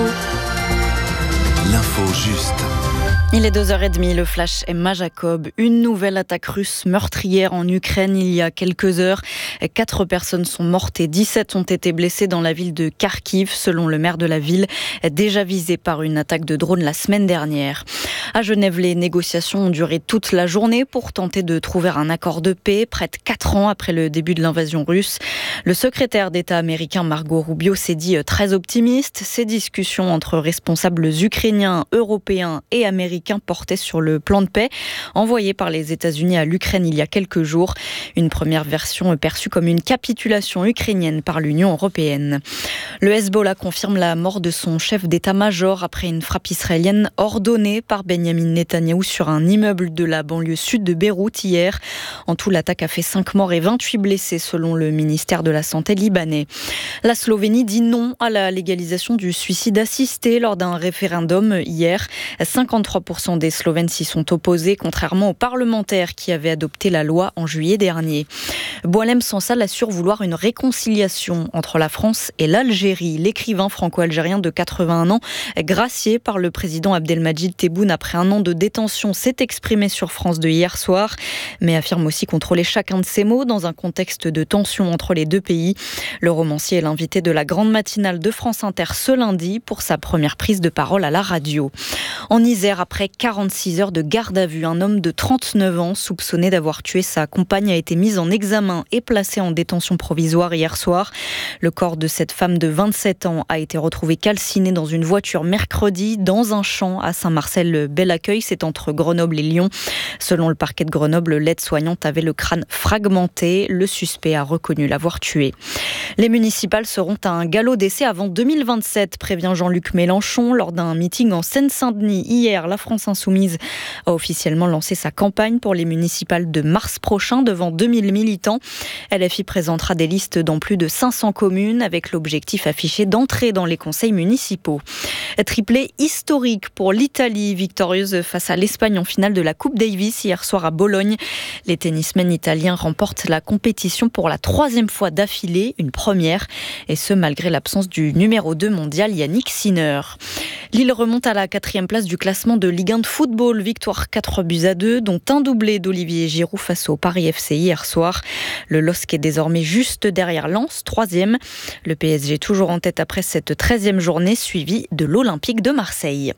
L'info juste. Il est deux heures trente, le flash Emma Jacob. Une nouvelle attaque russe meurtrière en Ukraine il y a quelques heures. Quatre personnes sont mortes et dix-sept ont été blessées dans la ville de Kharkiv, selon le maire de la ville, déjà visée par une attaque de drone la semaine dernière. À Genève, les négociations ont duré toute la journée pour tenter de trouver un accord de paix, près de quatre ans après le début de l'invasion russe. Le secrétaire d'État américain Marco Rubio s'est dit très optimiste. Ces discussions entre responsables ukrainiens, européens et américains portait sur le plan de paix envoyé par les États-Unis à l'Ukraine il y a quelques jours. Une première version perçue comme une capitulation ukrainienne par l'Union européenne. Le Hezbollah confirme la mort de son chef d'état-major après une frappe israélienne ordonnée par Benyamin Netanyahou sur un immeuble de la banlieue sud de Beyrouth hier. En tout, l'attaque a fait cinq morts et vingt-huit blessés selon le ministère de la Santé libanais. La Slovénie dit non à la légalisation du suicide assisté lors d'un référendum hier. cinquante-trois pour cent des Slovènes s'y sont opposés, contrairement aux parlementaires qui avaient adopté la loi en juillet dernier. Boualem Sansal assure vouloir une réconciliation entre la France et l'Algérie. L'écrivain franco-algérien de quatre-vingt-un ans, gracié par le président Abdelmadjid Tebboune après un an de détention, s'est exprimé sur France deux hier soir, mais affirme aussi contrôler chacun de ses mots dans un contexte de tension entre les deux pays. Le romancier est l'invité de la grande matinale de France Inter ce lundi pour sa première prise de parole à la radio. En Isère, après quarante-six heures de garde à vue, un homme de trente-neuf ans soupçonné d'avoir tué sa compagne a été mis en examen et placé en détention provisoire hier soir. Le corps de cette femme de vingt-sept ans a été retrouvé calciné dans une voiture mercredi dans un champ à Saint-Marcel-Bel-Accueil, c'est entre Grenoble et Lyon. Selon le parquet de Grenoble, l'aide-soignante avait le crâne fragmenté. Le suspect a reconnu l'avoir tué. Les municipales seront à un galop d'essai avant deux mille vingt-sept, prévient Jean-Luc Mélenchon. Lors d'un meeting en Seine-Saint-Denis hier, la France Insoumise a officiellement lancé sa campagne pour les municipales de mars prochain devant deux mille militants. L F I présentera des listes dans plus de cinq cents communes avec l'objectif affiché d'entrer dans les conseils municipaux. Triplé historique pour l'Italie, victorieuse face à l'Espagne en finale de la Coupe Davis hier soir à Bologne. Les tennismen italiens remportent la compétition pour la troisième fois d'affilée, une première, et ce malgré l'absence du numéro deux mondial Yannick Sinner. Lille remonte à la quatrième place du classement de Ligue un de football, victoire quatre buts à deux, dont un doublé d'Olivier Giroud face au Paris F C hier soir. Le L O S C est désormais juste derrière Lens, troisième. Le P S G toujours en tête après cette treizième journée, suivie de l'Olympique de Marseille.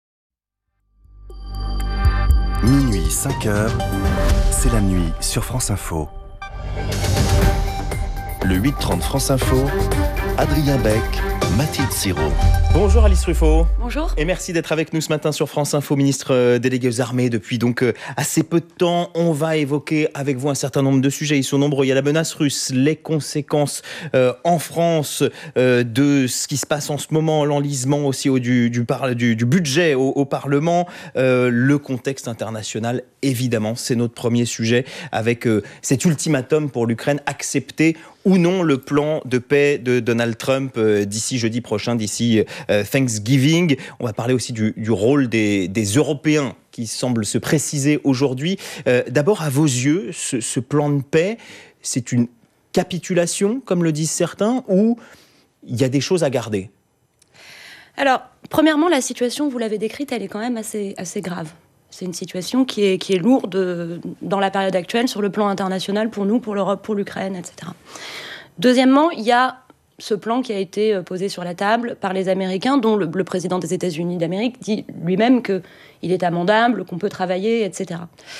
Minuit, cinq heures, c'est la nuit sur France Info. Le huit trente France Info, Adrien Beck, Mathilde Siraud. Bonjour Alice Ruffo. Bonjour. Et merci d'être avec nous ce matin sur France Info, ministre délégué aux armées depuis donc assez peu de temps. On va évoquer avec vous un certain nombre de sujets. Ils sont nombreux. Il y a la menace russe, les conséquences euh, en France euh, de ce qui se passe en ce moment, l'enlisement aussi au, du, du, par, du, du budget au, au Parlement, euh, le contexte international, évidemment. C'est notre premier sujet avec euh, cet ultimatum pour l'Ukraine, accepter ou non le plan de paix de Donald Trump euh, d'ici jeudi prochain, d'ici euh, Thanksgiving. On va parler aussi du, du rôle des, des Européens qui semble se préciser aujourd'hui. Euh, d'abord, à vos yeux, ce, ce plan de paix, c'est une capitulation, comme le disent certains, ou il y a des choses à garder ? Alors, premièrement, la situation, vous l'avez décrite, elle est quand même assez, assez grave. C'est une situation qui est, qui est lourde dans la période actuelle sur le plan international pour nous, pour l'Europe, pour l'Ukraine, et cetera. Deuxièmement, il y a ce plan qui a été posé sur la table par les Américains, dont le, le président des États-Unis d'Amérique dit lui-même qu'il est amendable, qu'on peut travailler, et cetera.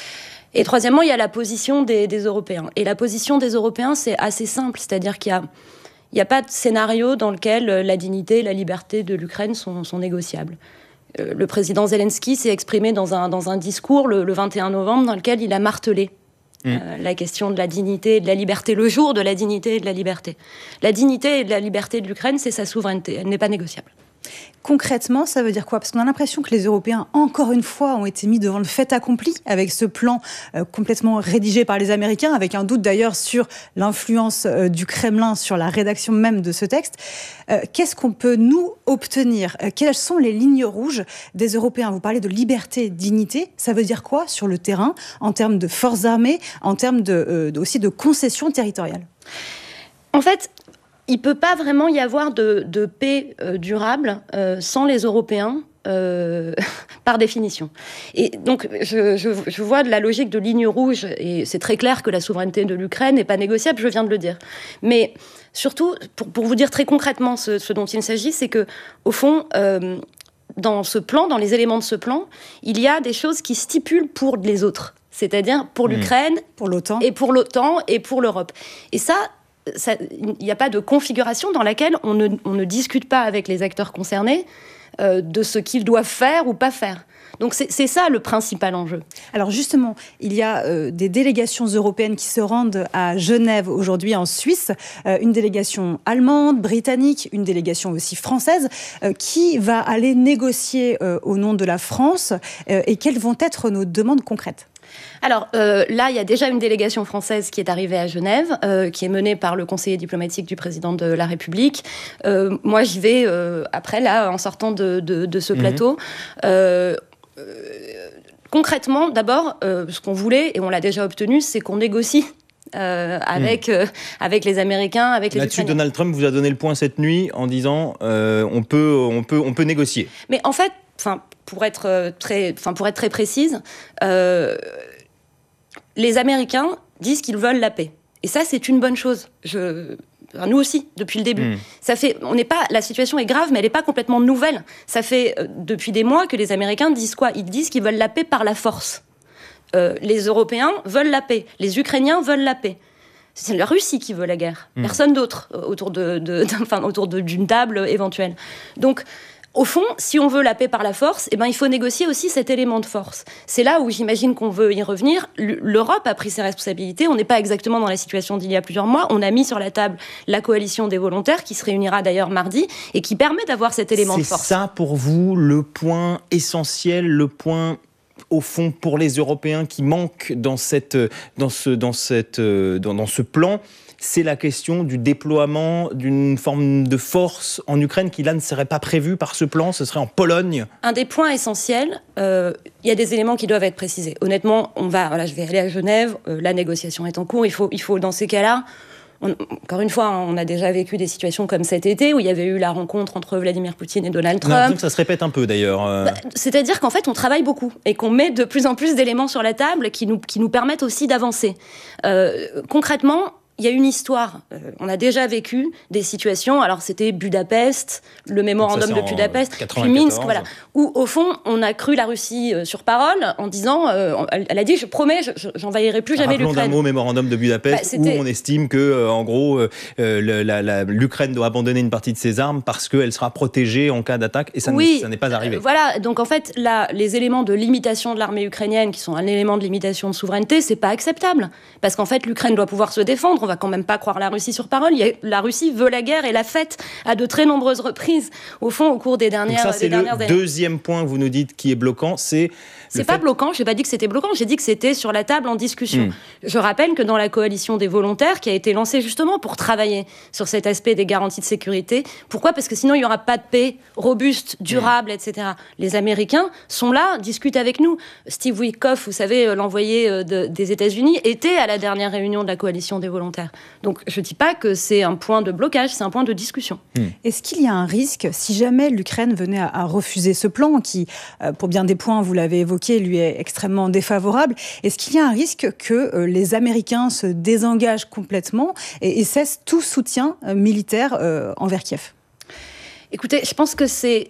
Et troisièmement, il y a la position des, des Européens. Et la position des Européens, c'est assez simple, c'est-à-dire qu'il y a, il n'y a pas de scénario dans lequel la dignité et la liberté de l'Ukraine sont, sont négociables. Euh, le président Zelensky s'est exprimé dans un, dans un discours le, le vingt et un novembre dans lequel il a martelé mmh. euh, la question de la dignité et de la liberté, le jour de la dignité et de la liberté. La dignité et de la liberté de l'Ukraine, c'est sa souveraineté, elle n'est pas négociable. Concrètement, ça veut dire quoi ? Parce qu'on a l'impression que les Européens, encore une fois, ont été mis devant le fait accompli avec ce plan euh, complètement rédigé par les Américains, avec un doute d'ailleurs sur l'influence euh, du Kremlin sur la rédaction même de ce texte. Euh, qu'est-ce qu'on peut, nous, obtenir ? euh, Quelles sont les lignes rouges des Européens ? Vous parlez de liberté, dignité. Ça veut dire quoi sur le terrain, en termes de forces armées, en termes de, euh, aussi de concessions territoriales ? En fait, il ne peut pas vraiment y avoir de, de paix euh, durable euh, sans les Européens, euh, par définition. Et donc, je, je, je vois de la logique de ligne rouge, et c'est très clair que la souveraineté de l'Ukraine n'est pas négociable, je viens de le dire. Mais surtout, pour, pour vous dire très concrètement ce, ce dont il s'agit, c'est que, au fond, euh, dans ce plan, dans les éléments de ce plan, il y a des choses qui stipulent pour les autres. C'est-à-dire pour l'Ukraine, mmh. pour l'OTAN. et pour l'OTAN et pour l'Europe. Et ça, il n'y a pas de configuration dans laquelle on ne, on ne discute pas avec les acteurs concernés euh, de ce qu'ils doivent faire ou pas faire. Donc c'est, c'est ça le principal enjeu. Alors justement, il y a euh, des délégations européennes qui se rendent à Genève aujourd'hui en Suisse, euh, une délégation allemande, britannique, une délégation aussi française, euh, qui va aller négocier euh, au nom de la France, euh, et quelles vont être nos demandes concrètes ? Alors euh, là, il y a déjà une délégation française qui est arrivée à Genève, euh, qui est menée par le conseiller diplomatique du président de la République. Euh, moi, j'y vais euh, après, là, en sortant de, de, de ce plateau. Mmh. Euh, euh, concrètement, d'abord, euh, ce qu'on voulait, et on l'a déjà obtenu, c'est qu'on négocie Euh, avec, mmh. euh, avec les Américains, avec les Là-dessus, Ukrainiens. Donald Trump vous a donné le point cette nuit en disant euh, on peut, on peut, on peut négocier. Mais en fait, enfin, pour être euh, très, enfin, pour être très précise, euh, les Américains disent qu'ils veulent la paix, et ça, c'est une bonne chose. Je Enfin, nous aussi, depuis le début. Mmh. Ça fait, on n'est pas, la situation est grave, mais elle n'est pas complètement nouvelle. Ça fait euh, depuis des mois que les Américains disent quoi ? Ils disent qu'ils veulent la paix par la force. Euh, les Européens veulent la paix. Les Ukrainiens veulent la paix. C'est la Russie qui veut la guerre. Mmh. Personne d'autre euh, autour, de, de, enfin, autour de, d'une table éventuelle. Donc, au fond, si on veut la paix par la force, eh ben, il faut négocier aussi cet élément de force. C'est là où j'imagine qu'on veut y revenir. L'Europe a pris ses responsabilités. On n'est pas exactement dans la situation d'il y a plusieurs mois. On a mis sur la table la coalition des volontaires, qui se réunira d'ailleurs mardi, et qui permet d'avoir cet élément C'est de force. C'est ça, pour vous, le point essentiel, le point, au fond, pour les Européens qui manquent dans, cette, dans, ce, dans, cette, dans, dans ce plan, c'est la question du déploiement d'une forme de force en Ukraine qui, là, ne serait pas prévue par ce plan. Ce serait en Pologne. Un des points essentiels, euh, il y a des éléments qui doivent être précisés. Honnêtement, on va, voilà, je vais aller à Genève, euh, la négociation est en cours. Il faut, il faut dans ces cas-là, on, encore une fois, hein, on a déjà vécu des situations comme cet été où il y avait eu la rencontre entre Vladimir Poutine et Donald Trump. On a l'impression que ça se répète un peu, d'ailleurs. Euh... Bah, c'est-à-dire qu'en fait, on travaille beaucoup et qu'on met de plus en plus d'éléments sur la table qui nous, qui nous permettent aussi d'avancer. Euh, concrètement, il y a une histoire. Euh, on a déjà vécu des situations. Alors, c'était Budapest, le mémorandum ça, de Budapest, puis Minsk, voilà, où, au fond, on a cru la Russie euh, sur parole en disant, euh, elle, elle a dit, je promets, je, j'envahirai plus jamais Rappelons l'Ukraine. Rappelons d'un mot, mémorandum de Budapest, bah, où on estime que, euh, en gros, euh, le, la, la, l'Ukraine doit abandonner une partie de ses armes parce qu'elle sera protégée en cas d'attaque, et ça, oui, n'est, ça n'est pas arrivé. Euh, voilà, donc en fait, là, les éléments de limitation de l'armée ukrainienne, qui sont un élément de limitation de souveraineté, c'est pas acceptable. Parce qu'en fait, l'Ukraine doit pouvoir se défendre. On va quand même pas croire la Russie sur parole. Il y a, la Russie veut la guerre et l'a faite à de très nombreuses reprises, au fond, au cours des dernières, Donc ça, c'est des dernières le années. Deuxième point que vous nous dites qui est bloquant, c'est... C'est pas fait... bloquant, j'ai pas dit que c'était bloquant, j'ai dit que c'était sur la table en discussion. Mmh. Je rappelle que dans la coalition des volontaires, qui a été lancée justement pour travailler sur cet aspect des garanties de sécurité, pourquoi ? Parce que sinon il n'y aura pas de paix robuste, durable, mmh. et cetera. Les Américains sont là, discutent avec nous. Steve Witkoff, vous savez, l'envoyé de, des États-Unis, était à la dernière réunion de la coalition des volontaires. Donc je dis pas que c'est un point de blocage, c'est un point de discussion. Mmh. Est-ce qu'il y a un risque, si jamais l'Ukraine venait à, à refuser ce plan, qui, euh, pour bien des points, vous l'avez évoqué, lui est extrêmement défavorable. Est-ce qu'il y a un risque que euh, les Américains se désengagent complètement et, et cessent tout soutien euh, militaire euh, envers Kiev ? Écoutez, je pense que c'est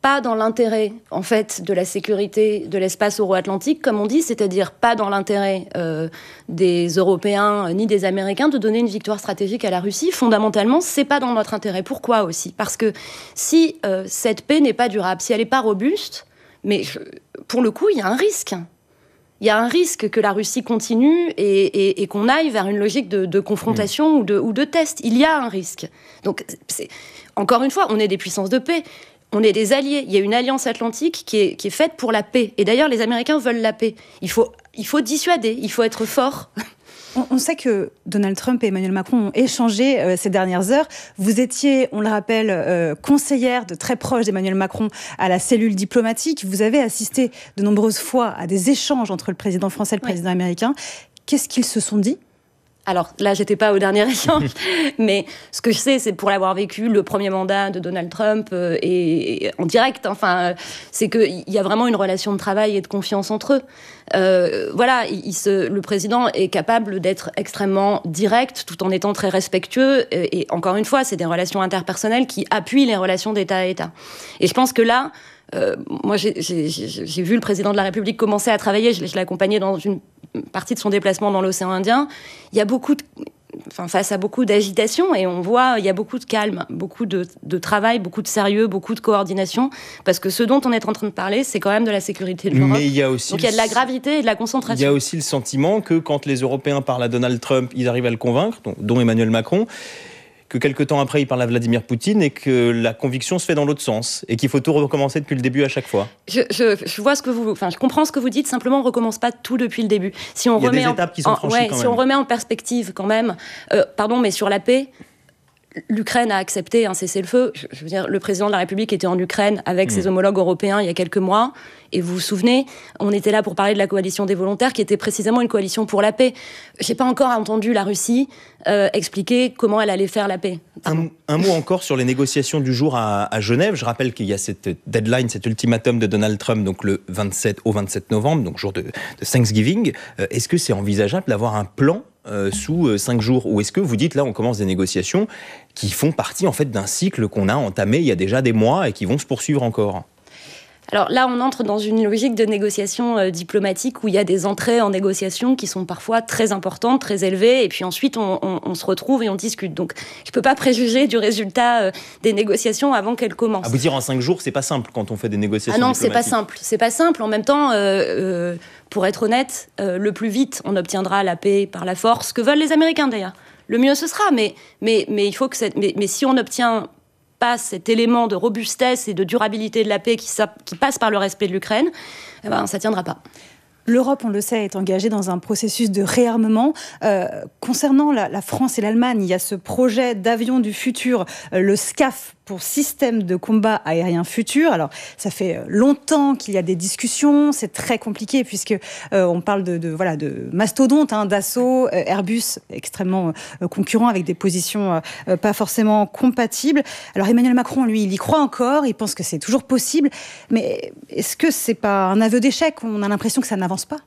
pas dans l'intérêt, en fait, de la sécurité de l'espace euro-atlantique, comme on dit, c'est-à-dire pas dans l'intérêt euh, des Européens euh, ni des Américains de donner une victoire stratégique à la Russie. Fondamentalement, c'est pas dans notre intérêt. Pourquoi aussi ? Parce que si euh, cette paix n'est pas durable, si elle n'est pas robuste, mais je, pour le coup, il y a un risque. Il y a un risque que la Russie continue et, et, et qu'on aille vers une logique de, de confrontation mmh. ou, de, ou de test. Il y a un risque. Donc, c'est, encore une fois, on est des puissances de paix. On est des alliés. Il y a une alliance atlantique qui est, qui est faite pour la paix. Et d'ailleurs, les Américains veulent la paix. Il faut, il faut dissuader, il faut être fort. On, on sait que Donald Trump et Emmanuel Macron ont échangé euh, ces dernières heures. Vous étiez, on le rappelle, euh, conseillère de très proche d'Emmanuel Macron à la cellule diplomatique. Vous avez assisté de nombreuses fois à des échanges entre le président français et le président oui. américain. Qu'est-ce qu'ils se sont dit ? Alors là, j'étais pas au dernier échange, mais ce que je sais, c'est pour l'avoir vécu le premier mandat de Donald Trump euh, et, et en direct, enfin, c'est qu'il y a vraiment une relation de travail et de confiance entre eux. Euh, voilà, il, il se, le président est capable d'être extrêmement direct, tout en étant très respectueux. Et, et encore une fois, c'est des relations interpersonnelles qui appuient les relations d'État à État. Et je pense que là, Euh, moi, j'ai, j'ai, j'ai vu le président de la République commencer à travailler. Je, je l'ai accompagné dans une partie de son déplacement dans l'océan Indien. Il y a beaucoup de, enfin, face à beaucoup d'agitation, et on voit, il y a beaucoup de calme, beaucoup de, de travail, beaucoup de sérieux, beaucoup de coordination, parce que ce dont on est en train de parler, c'est quand même de la sécurité de l'Europe. Mais il y a aussi Donc il y a de la gravité et de la concentration. Il y a aussi le sentiment que quand les Européens parlent à Donald Trump, ils arrivent à le convaincre, dont, dont Emmanuel Macron, que quelques temps après, il parle à Vladimir Poutine et que la conviction se fait dans l'autre sens et qu'il faut tout recommencer depuis le début à chaque fois. Je, je, je vois ce que vous, enfin, je comprends ce que vous dites. Simplement, on recommence pas tout depuis le début. Si on il y a remet des en, étapes qui sont franchies en, ouais, quand si même. on remet en perspective quand même, euh, pardon, mais sur la paix. L'Ukraine a accepté un cessez-le-feu. Je veux dire, le président de la République était en Ukraine avec mmh. ses homologues européens il y a quelques mois. Et vous vous souvenez, on était là pour parler de la coalition des volontaires, qui était précisément une coalition pour la paix. J'ai pas encore entendu la Russie euh, expliquer comment elle allait faire la paix. Un, un mot encore sur les négociations du jour à, à Genève. Je rappelle qu'il y a cette deadline, cet ultimatum de Donald Trump, donc le vingt-sept au vingt-sept novembre, donc jour de, de Thanksgiving. Euh, est-ce que c'est envisageable d'avoir un plan Euh, sous euh, cinq jours, ou est-ce que vous dites là on commence des négociations qui font partie en fait d'un cycle qu'on a entamé il y a déjà des mois et qui vont se poursuivre encore? Alors là, on entre dans une logique de négociation euh, diplomatique où il y a des entrées en négociation qui sont parfois très importantes, très élevées, et puis ensuite on, on, on se retrouve et on discute. Donc je ne peux pas préjuger du résultat euh, des négociations avant qu'elles commencent. À vous dire en cinq jours, c'est pas simple quand on fait des négociations Ah non, diplomatiques. c'est pas simple. C'est pas simple. En même temps, euh, euh, pour être honnête, euh, le plus vite on obtiendra la paix par la force, que veulent les Américains d'ailleurs. Le mieux ce sera, mais mais mais il faut que cette, mais, mais si on obtient pas cet élément de robustesse et de durabilité de la paix qui, qui passe par le respect de l'Ukraine, eh ben, ça ne tiendra pas. L'Europe, on le sait, est engagée dans un processus de réarmement. Euh, concernant la, la France et l'Allemagne, il y a ce projet d'avion du futur, euh, le SCAF, pour système de combat aérien futur. Alors, ça fait longtemps qu'il y a des discussions, c'est très compliqué puisque euh, on parle de, de, voilà, de mastodontes, hein, Dassault, euh, Airbus, extrêmement euh, concurrents avec des positions euh, pas forcément compatibles. Alors, Emmanuel Macron, lui, il y croit encore, il pense que c'est toujours possible, mais est-ce que c'est pas un aveu d'échec? On a l'impression que ça n'avance pas.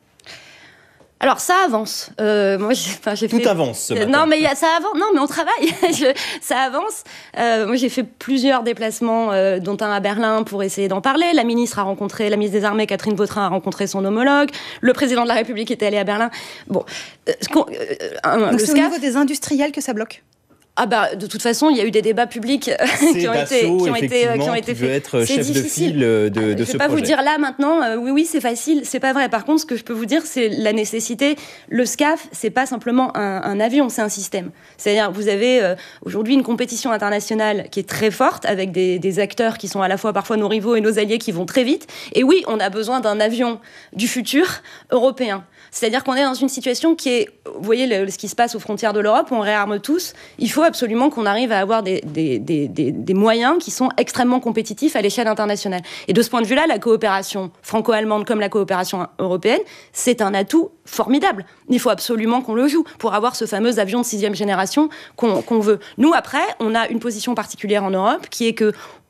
Alors ça avance. Euh, moi, j'ai, enfin, j'ai Tout fait... avance. Ce matin. Non, mais y a, ça avance. Non, mais on travaille. Je... Ça avance. Euh, moi, j'ai fait plusieurs déplacements, euh, dont un à Berlin, pour essayer d'en parler. La ministre a rencontré, la ministre des Armées, Catherine Vautrin, a rencontré son homologue. Le président de la République était allé à Berlin. Bon, euh, euh, Donc c'est SCAF... au niveau des industriels que ça bloque. Ah bah de toute façon il y a eu des débats publics qui ont été qui ont été qui ont été faits. Être chef difficile. de file de, de Je ce vais projet. pas vous dire là maintenant euh, oui oui c'est facile, c'est pas vrai. Par contre ce que je peux vous dire c'est la nécessité. Le SCAF c'est pas simplement un, un avion, c'est un système. C'est-à-dire vous avez euh, aujourd'hui une compétition internationale qui est très forte avec des, des acteurs qui sont à la fois parfois nos rivaux et nos alliés qui vont très vite. Et oui on a besoin d'un avion du futur européen. C'est-à-dire qu'on est dans une situation qui est, vous voyez le, ce qui se passe aux frontières de l'Europe, on réarme tous. Il faut absolument qu'on arrive à avoir des, des, des, des, des moyens qui sont extrêmement compétitifs à l'échelle internationale. Et de ce point de vue-là, la coopération franco-allemande comme la coopération européenne, c'est un atout formidable. Il faut absolument qu'on le joue pour avoir ce fameux avion de sixième génération qu'on, qu'on veut. Nous, après, on a une position particulière en Europe qui est que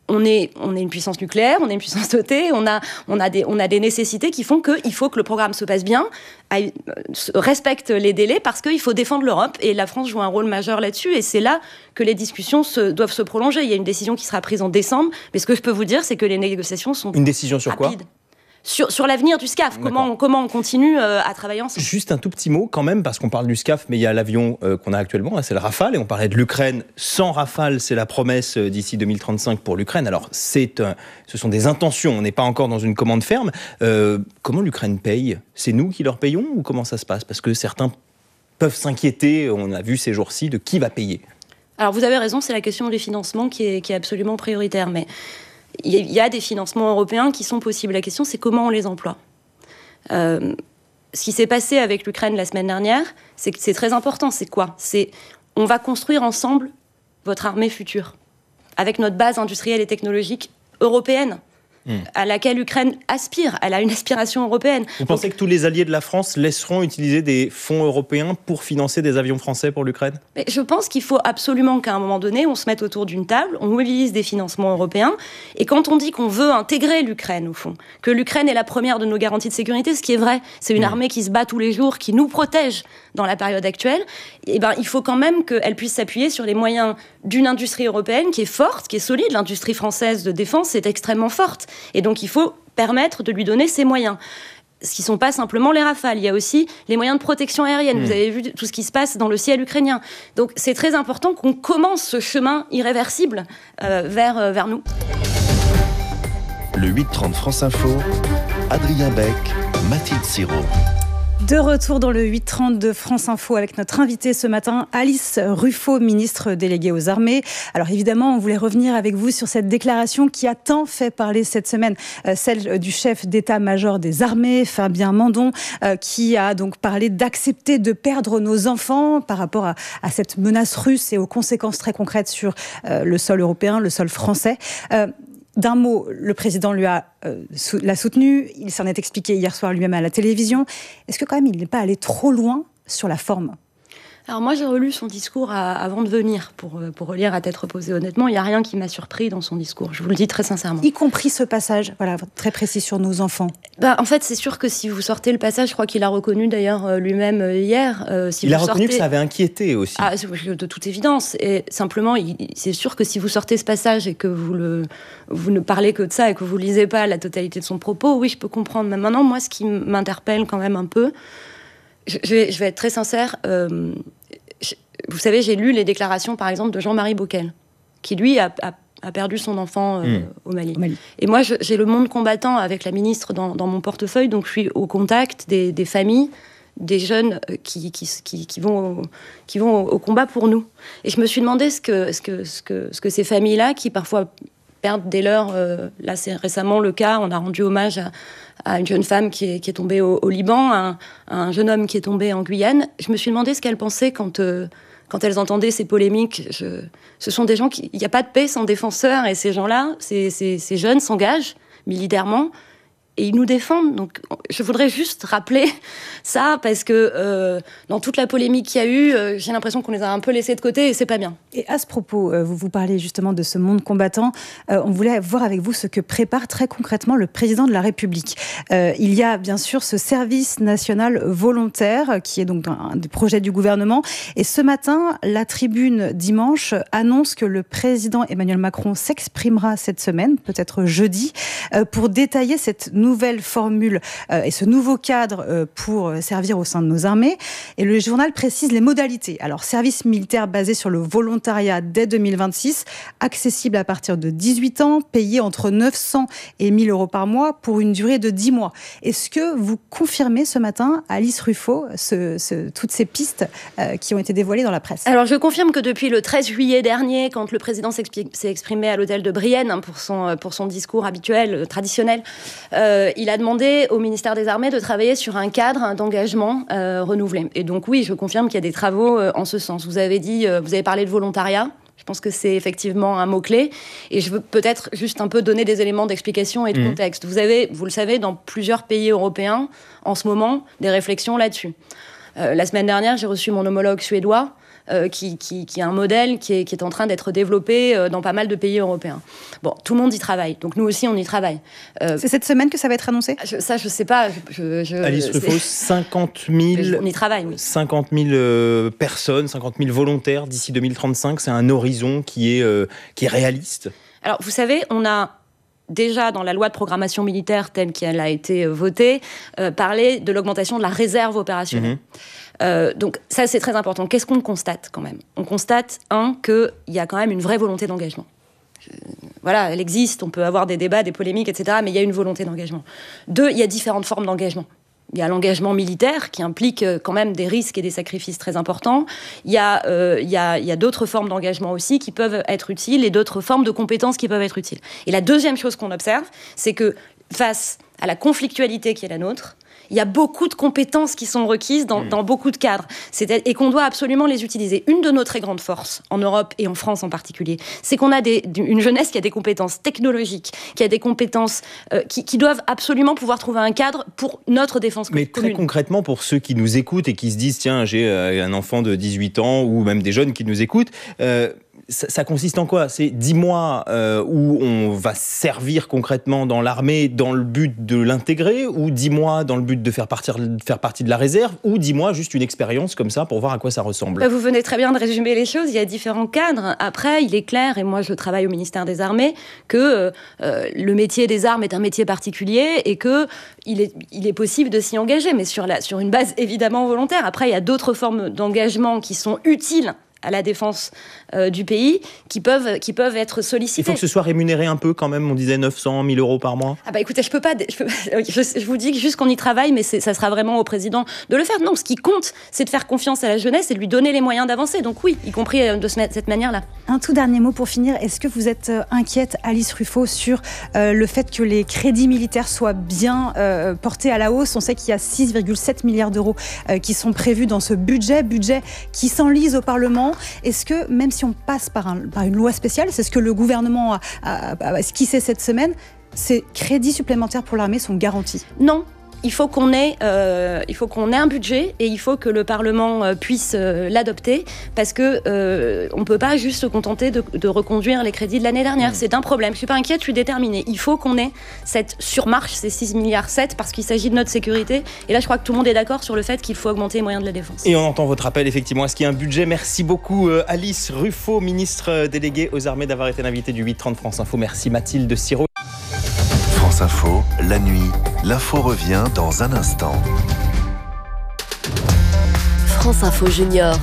On est, on est une puissance nucléaire, on est une puissance dotée, on a, on a, des, on a des nécessités qui font qu'il faut que le programme se passe bien, aille, respecte les délais, parce qu'il faut défendre l'Europe, et la France joue un rôle majeur là-dessus, et c'est là que les discussions se, doivent se prolonger. Il y a une décision qui sera prise en décembre, mais ce que je peux vous dire, c'est que les négociations sont Une décision sur rapides. quoi ? Sur, sur l'avenir du SCAF, comment on, comment on continue euh, à travailler ensemble. Juste un tout petit mot quand même, parce qu'on parle du SCAF, mais il y a l'avion euh, qu'on a actuellement, là, c'est le Rafale, et on parlait de l'Ukraine. Sans Rafale, c'est la promesse euh, d'ici deux mille trente-cinq pour l'Ukraine. Alors, c'est, euh, ce sont des intentions, on n'est pas encore dans une commande ferme. Euh, comment l'Ukraine paye ? C'est nous qui leur payons ou comment ça se passe ? Parce que certains peuvent s'inquiéter, on a vu ces jours-ci, de qui va payer. Alors, vous avez raison, c'est la question des financements qui est, qui est absolument prioritaire, mais il y a des financements européens qui sont possibles. La question, c'est comment on les emploie. Euh, ce qui s'est passé avec l'Ukraine la semaine dernière, c'est que c'est très important. C'est quoi ? C'est on va construire ensemble votre armée future, avec notre base industrielle et technologique européenne, mmh. à laquelle l'Ukraine aspire. Elle a une aspiration européenne. Vous Donc, pensez que tous les alliés de la France laisseront utiliser des fonds européens pour financer des avions français pour l'Ukraine ? Mais je pense qu'il faut absolument qu'à un moment donné, on se mette autour d'une table, on mobilise des financements européens, et quand on dit qu'on veut intégrer l'Ukraine, au fond, que l'Ukraine est la première de nos garanties de sécurité, ce qui est vrai, c'est une mmh. armée qui se bat tous les jours, qui nous protège dans la période actuelle, et ben, il faut quand même qu'elle puisse s'appuyer sur les moyens d'une industrie européenne qui est forte, qui est solide. L'industrie française de défense est extrêmement forte, et donc il faut permettre de lui donner ses moyens. Ce qui ne sont pas simplement les Rafales, il y a aussi les moyens de protection aérienne. Mmh. Vous avez vu tout ce qui se passe dans le ciel ukrainien. Donc c'est très important qu'on commence ce chemin irréversible euh, vers, euh, vers nous. Le huit trente France Info, Adrien Beck, Mathilde Siro. De retour dans le huit trente de France Info avec notre invitée ce matin, Alice Ruffaut, ministre déléguée aux armées. Alors évidemment, on voulait revenir avec vous sur cette déclaration qui a tant fait parler cette semaine, euh, celle du chef d'état-major des armées, Fabien Mandon, euh, qui a donc parlé d'accepter de perdre nos enfants par rapport à, à cette menace russe et aux conséquences très concrètes sur euh, le sol européen, le sol français. Euh, D'un mot, le président lui a, euh, sou- l'a soutenu, il s'en est expliqué hier soir lui-même à la télévision. Est-ce que quand même il n'est pas allé trop loin sur la forme ? Alors moi, j'ai relu son discours à, avant de venir, pour, pour relire à tête reposée. Honnêtement, il n'y a rien qui m'a surpris dans son discours, je vous le dis très sincèrement. Y compris ce passage, voilà, très précis sur nos enfants. Bah, en fait, c'est sûr que si vous sortez le passage, je crois qu'il a reconnu d'ailleurs lui-même hier. Euh, si il vous a reconnu sortez... que ça avait inquiété aussi. Ah, de toute évidence. Et simplement, il, c'est sûr que si vous sortez ce passage et que vous, le, vous ne parlez que de ça et que vous ne lisez pas la totalité de son propos, oui, je peux comprendre. Mais maintenant, moi, ce qui m'interpelle quand même un peu, je, je, vais, je vais être très sincère... Euh, Vous savez, j'ai lu les déclarations, par exemple, de Jean-Marie Bockel, qui, lui, a, a, a perdu son enfant euh, mmh. au, Mali. au Mali. Et moi, je, j'ai le monde combattant avec la ministre dans, dans mon portefeuille, donc je suis au contact des, des familles, des jeunes qui, qui, qui, qui vont, au, qui vont au, au combat pour nous. Et je me suis demandé ce que, ce que, ce que, ce que ces familles-là, qui parfois perdent des leurs... Euh, là, c'est récemment le cas, on a rendu hommage à, à une jeune femme qui est, qui est tombée au, au Liban, à un, à un jeune homme qui est tombé en Guyane. Je me suis demandé ce qu'elles pensaient quand... Euh, Quand elles entendaient ces polémiques, je... ce sont des gens qui... Il n'y a pas de paix sans défenseurs, et ces gens-là, ces, ces, ces jeunes s'engagent militairement, et ils nous défendent. Donc, je voudrais juste rappeler ça, parce que euh, dans toute la polémique qu'il y a eu, euh, j'ai l'impression qu'on les a un peu laissés de côté, et c'est pas bien. Et à ce propos, euh, vous vous parlez justement de ce monde combattant. Euh, on voulait voir avec vous ce que prépare très concrètement le président de la République. Euh, il y a bien sûr ce service national volontaire, qui est donc un des projets du gouvernement. Et ce matin, la Tribune dimanche annonce que le président Emmanuel Macron s'exprimera cette semaine, peut-être jeudi, euh, pour détailler cette nouvelle formule euh, et ce nouveau cadre euh, pour servir au sein de nos armées. Et le journal précise les modalités. Alors, service militaire basé sur le volontariat dès deux mille vingt-six, accessible à partir de dix-huit ans, payé entre neuf cents et mille euros par mois pour une durée de dix mois. Est-ce que vous confirmez ce matin, Alice Ruffaut, ce, ce, toutes ces pistes euh, qui ont été dévoilées dans la presse ? Alors, je confirme que depuis le treize juillet dernier, quand le président s'est exprimé à l'hôtel de Brienne hein, pour, son, pour son discours habituel, traditionnel, euh, Euh, il a demandé au ministère des Armées de travailler sur un cadre d'engagement euh, renouvelé. Et donc oui, je confirme qu'il y a des travaux euh, en ce sens. Vous avez dit, euh, vous avez parlé de volontariat. Je pense que c'est effectivement un mot-clé. Et je veux peut-être juste un peu donner des éléments d'explication et de mmh. contexte. Vous avez, vous le savez, dans plusieurs pays européens, en ce moment, des réflexions là-dessus. Euh, la semaine dernière, j'ai reçu mon homologue suédois, euh, qui, qui, qui est un modèle qui est, qui est en train d'être développé euh, dans pas mal de pays européens. Bon, tout le monde y travaille, donc nous aussi on y travaille. Euh, c'est cette semaine que ça va être annoncé ? je, Ça, je sais pas. Je, je, Alice Ruffo, cinquante mille, on y travaille, oui. cinquante mille euh, personnes, cinquante mille volontaires d'ici deux mille trente-cinq, c'est un horizon qui est, euh, qui est réaliste. Alors, vous savez, on a déjà, dans la loi de programmation militaire telle qu'elle a été votée, euh, parlé de l'augmentation de la réserve opérationnelle. Mmh. Euh, donc, ça, c'est très important. Qu'est-ce qu'on constate, quand même ? On constate, un, qu'il y a quand même une vraie volonté d'engagement. Voilà, elle existe, on peut avoir des débats, des polémiques, et cetera, mais il y a une volonté d'engagement. Deux, il y a différentes formes d'engagement. Il y a l'engagement militaire qui implique quand même des risques et des sacrifices très importants. Il y a, euh, il y a, il y a d'autres formes d'engagement aussi qui peuvent être utiles et d'autres formes de compétences qui peuvent être utiles. Et la deuxième chose qu'on observe, c'est que face à la conflictualité qui est la nôtre, il y a beaucoup de compétences qui sont requises dans, mmh. dans beaucoup de cadres et qu'on doit absolument les utiliser. Une de nos très grandes forces, en Europe et en France en particulier, c'est qu'on a des, une jeunesse qui a des compétences technologiques, qui a des compétences euh, qui, qui doivent absolument pouvoir trouver un cadre pour notre défense Mais commune. très concrètement, pour ceux qui nous écoutent et qui se disent « Tiens, j'ai euh, un enfant de dix-huit ans » ou même des jeunes qui nous écoutent euh, Ça, ça consiste en quoi ? C'est dix mois euh, où on va servir concrètement dans l'armée dans le but de l'intégrer, ou dix mois dans le but de faire, partir, de faire partie de la réserve, ou dix mois juste une expérience comme ça pour voir à quoi ça ressemble ? Vous venez très bien de résumer les choses, il y a différents cadres. Après, il est clair, et moi je travaille au ministère des Armées, que euh, le métier des armes est un métier particulier et qu'il est, il est possible de s'y engager, mais sur, la, sur une base évidemment volontaire. Après, il y a d'autres formes d'engagement qui sont utiles à la défense euh, du pays, qui peuvent, qui peuvent être sollicités. Il faut que ce soit rémunéré un peu quand même, on disait neuf cents, mille euros par mois. Ah bah écoutez, je peux pas, je, peux, je, je vous dis juste qu'on y travaille, mais c'est, ça sera vraiment au président de le faire. Non, ce qui compte, c'est de faire confiance à la jeunesse et de lui donner les moyens d'avancer. Donc oui, y compris de cette manière-là. Un tout dernier mot pour finir. Est-ce que vous êtes inquiète, Alice Ruffo, sur euh, le fait que les crédits militaires soient bien euh, portés à la hausse ? On sait qu'il y a six virgule sept milliards d'euros euh, qui sont prévus dans ce budget, budget qui s'enlise au Parlement. Est-ce que, même si on passe par, un, par une loi spéciale, c'est ce que le gouvernement a, a, a esquissé cette semaine, ces crédits supplémentaires pour l'armée sont garantis ? Non. Il faut qu'on ait, euh, il faut qu'on ait un budget et il faut que le Parlement euh, puisse euh, l'adopter, parce que euh, on peut pas juste se contenter de, de reconduire les crédits de l'année dernière. Mmh. C'est un problème. Je suis pas inquiète, je suis déterminée. Il faut qu'on ait cette surmarche, ces six virgule sept milliards, parce qu'il s'agit de notre sécurité. Et là, je crois que tout le monde est d'accord sur le fait qu'il faut augmenter les moyens de la défense. Et on entend votre appel, effectivement. Est-ce qu'il y a un budget ? Merci beaucoup, euh, Alice Ruffo, ministre déléguée aux armées, d'avoir été l'invitée du huit trente France Info. Merci, Mathilde Siro. France Info, la nuit, l'info revient dans un instant. France Info Junior.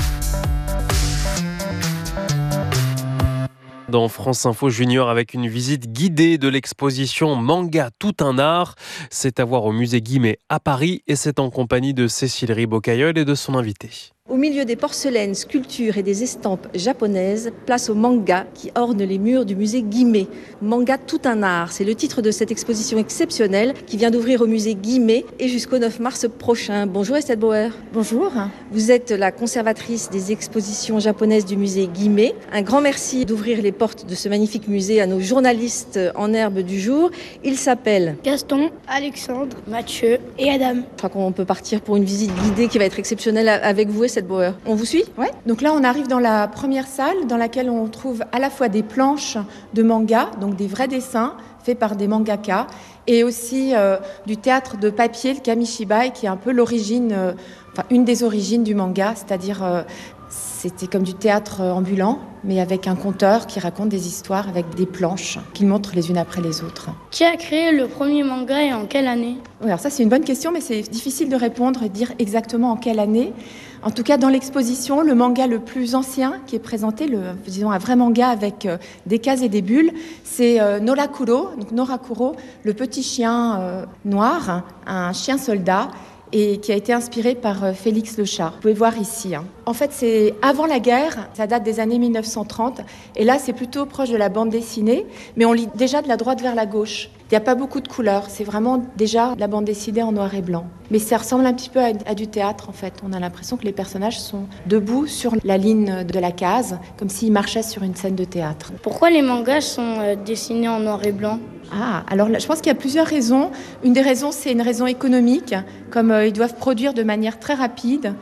Dans France Info Junior, avec une visite guidée de l'exposition Manga Tout un art. C'est à voir au musée Guimet à Paris et c'est en compagnie de Cécile Ribocailleul et de son invité. Au milieu des porcelaines, sculptures et des estampes japonaises, place au manga qui orne les murs du musée Guimet. Manga Tout un art, c'est le titre de cette exposition exceptionnelle qui vient d'ouvrir au musée Guimet et jusqu'au neuf mars prochain. Bonjour Estelle Bauer. Bonjour. Vous êtes la conservatrice des expositions japonaises du musée Guimet. Un grand merci d'ouvrir les portes de ce magnifique musée à nos journalistes en herbe du jour. Ils s'appellent Gaston, Alexandre, Mathieu et Adam. Je crois qu'on peut partir pour une visite guidée qui va être exceptionnelle avec vous. Bauer. On vous suit ? Ouais. Donc là, on arrive dans la première salle dans laquelle on trouve à la fois des planches de manga, donc des vrais dessins faits par des mangaka, et aussi euh, du théâtre de papier, le kamishibai, qui est un peu l'origine, euh, enfin une des origines du manga, c'est-à-dire euh, c'était comme du théâtre ambulant, mais avec un conteur qui raconte des histoires avec des planches qu'il montre les unes après les autres. Qui a créé le premier manga et en quelle année ? Oui, alors ça c'est une bonne question, mais c'est difficile de répondre et de dire exactement en quelle année. En tout cas, dans l'exposition, le manga le plus ancien qui est présenté, le, disons un vrai manga avec euh, des cases et des bulles, c'est euh, Norakuro, donc Norakuro, le petit chien euh, noir, un chien soldat, et qui a été inspiré par euh, Félix le Chat. Vous pouvez voir ici. Hein. En fait, c'est avant la guerre, ça date des années mille neuf cent trente, et là, c'est plutôt proche de la bande dessinée, mais on lit déjà de la droite vers la gauche. Il n'y a pas beaucoup de couleurs, c'est vraiment déjà la bande dessinée en noir et blanc. Mais ça ressemble un petit peu à, à du théâtre, en fait. On a l'impression que les personnages sont debout sur la ligne de la case, comme s'ils marchaient sur une scène de théâtre. Pourquoi les mangas sont euh, dessinés en noir et blanc ? Ah, alors là, je pense qu'il y a plusieurs raisons. Une des raisons, c'est une raison économique, comme euh, ils doivent produire de manière très rapide.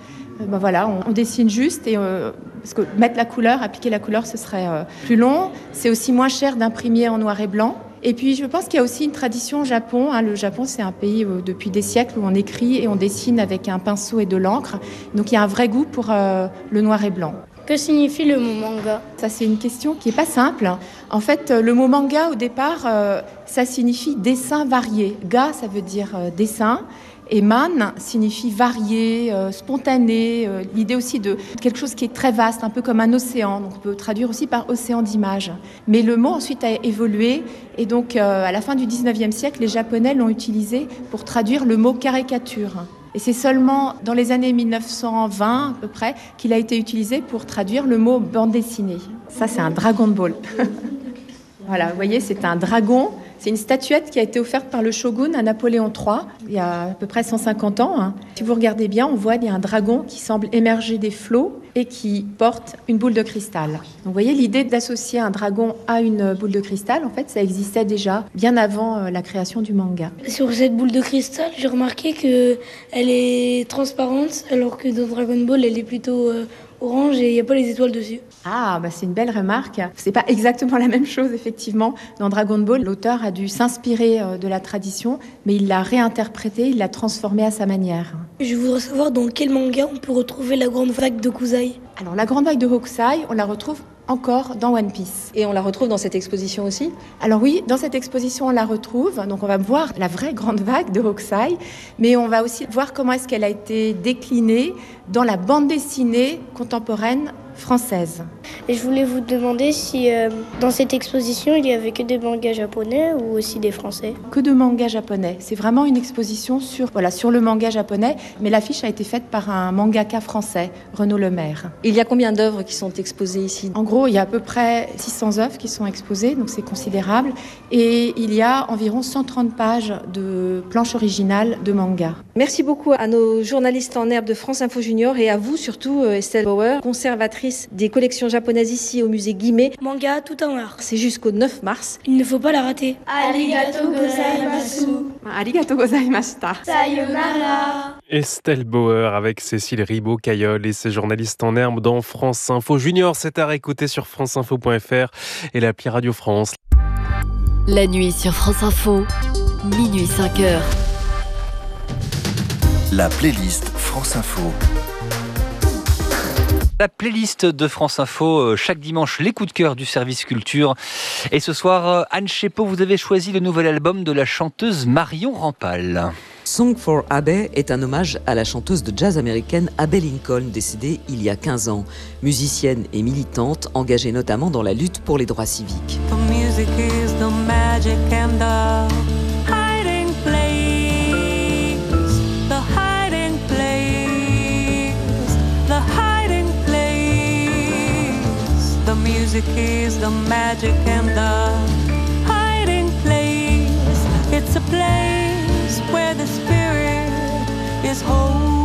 Ben voilà, on, on dessine juste et euh, parce que mettre la couleur, appliquer la couleur, ce serait euh, plus long. C'est aussi moins cher d'imprimer en noir et blanc. Et puis je pense qu'il y a aussi une tradition au Japon. Hein. Le Japon, c'est un pays euh, depuis des siècles où on écrit et on dessine avec un pinceau et de l'encre. Donc il y a un vrai goût pour euh, le noir et blanc. Que signifie le mot manga ? Ça, c'est une question qui n'est pas simple. En fait, le mot manga, au départ, euh, ça signifie dessin varié. Ga, ça veut dire euh, dessin. Et man signifie varié, euh, spontané. Euh, l'idée aussi de quelque chose qui est très vaste, un peu comme un océan. Donc, on peut traduire aussi par océan d'images. Mais le mot ensuite a évolué. Et donc, euh, à la fin du dix-neuvième siècle, les Japonais l'ont utilisé pour traduire le mot caricature. Et c'est seulement dans les années mille neuf cent vingt à peu près qu'il a été utilisé pour traduire le mot bande dessinée. Ça, c'est un Dragon Ball. Voilà, vous voyez, c'est un dragon. C'est une statuette qui a été offerte par le shogun à Napoléon trois, il y a à peu près cent cinquante ans. Hein. Si vous regardez bien, on voit qu'il y a un dragon qui semble émerger des flots et qui porte une boule de cristal. Donc, vous voyez, l'idée d'associer un dragon à une boule de cristal, en fait, ça existait déjà bien avant euh, la création du manga. Sur cette boule de cristal, j'ai remarqué qu'elle est transparente, alors que dans Dragon Ball, elle est plutôt euh, orange et il n'y a pas les étoiles dessus. Ah, bah c'est une belle remarque. C'est pas exactement la même chose, effectivement. Dans Dragon Ball, l'auteur a dû s'inspirer euh, de la tradition, mais il l'a réinterprétée, il l'a transformée à sa manière. Je voudrais savoir dans quel manga on peut retrouver la grande vague de Kusai. Alors, la grande vague de Hokusai, on la retrouve encore dans One Piece. Et on la retrouve dans cette exposition aussi ? Alors oui, dans cette exposition, on la retrouve. Donc on va voir la vraie grande vague de Hokusai, mais on va aussi voir comment est-ce qu'elle a été déclinée dans la bande dessinée contemporaine française. Et je voulais vous demander si euh, dans cette exposition, il y avait que des mangas japonais ou aussi des français ? Que de mangas japonais. C'est vraiment une exposition sur, voilà, sur le manga japonais, mais l'affiche a été faite par un mangaka français, Renaud Lemaire. Il y a combien d'œuvres qui sont exposées ici ? En gros, il y a à peu près six cents œuvres qui sont exposées, donc c'est considérable. Et il y a environ cent trente pages de planches originales de manga. Merci beaucoup à nos journalistes en herbe de France Info Junior et à vous surtout, Estelle Bauer, conservatrice des collections japonaises ici au musée Guimet. Manga tout en art. C'est jusqu'au neuf mars. Il ne faut pas la rater. Arigato gozaimasu. Arigato gozaimashita. Sayonara. Estelle Bauer avec Cécile Ribaud-Caillol et ses journalistes en herbe dans France Info Junior. C'est à réécouter sur franceinfo point f r et l'appli Radio France. La nuit sur France Info, minuit cinq heures. La playlist France Info. La playlist de France Info, chaque dimanche, les coups de cœur du service culture. Et ce soir, Anne Chépot, vous avez choisi le nouvel album de la chanteuse Marion Rampal. Song for Abbey est un hommage à la chanteuse de jazz américaine Abbey Lincoln, décédée il y a quinze ans. Musicienne et militante, engagée notamment dans la lutte pour les droits civiques. The music is the magic and the hiding place. The hiding place. The hiding place. The music is the magic and the hiding place. It's a place where the spirit is whole.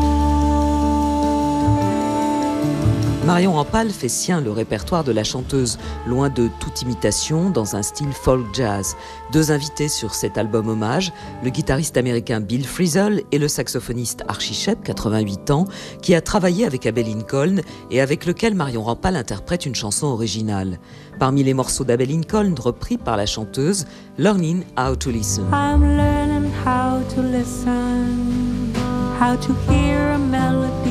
Marion Rampal fait sien le répertoire de la chanteuse, loin de toute imitation, dans un style folk jazz. Deux invités sur cet album hommage, le guitariste américain Bill Frisell et le saxophoniste Archie Shepp, quatre-vingt-huit ans, qui a travaillé avec Abbey Lincoln et avec lequel Marion Rampal interprète une chanson originale. Parmi les morceaux d'Abbey Lincoln repris par la chanteuse, Learning How to Listen. I'm learning how to listen, how to hear a melody.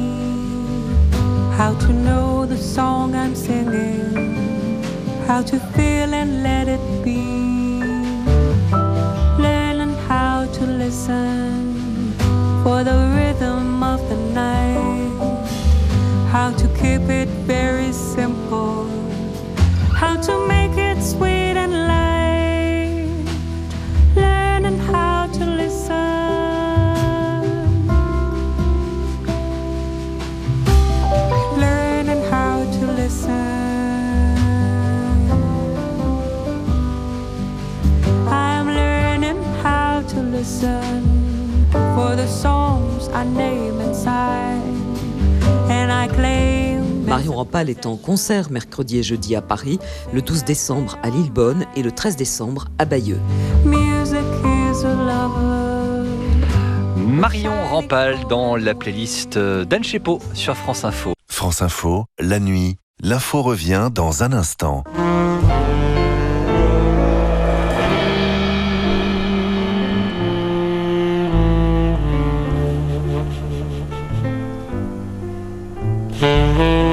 How to know the song I'm singing, how to feel and let it be. Learning how to listen for the rhythm of the night, how to keep it very simple, how to make it sweet and light. Learning how to listen. I'm learning how to listen for the songs I name inside, and I claim. Marion Rampal est en concert mercredi et jeudi à Paris, le douze décembre à Lillebonne et le treize décembre à Bayeux. Music is a lover. Marion Rampal dans la playlist d'Anne Chepeau sur France Info. France Info, la nuit, l'info revient dans un instant. Mm-hmm.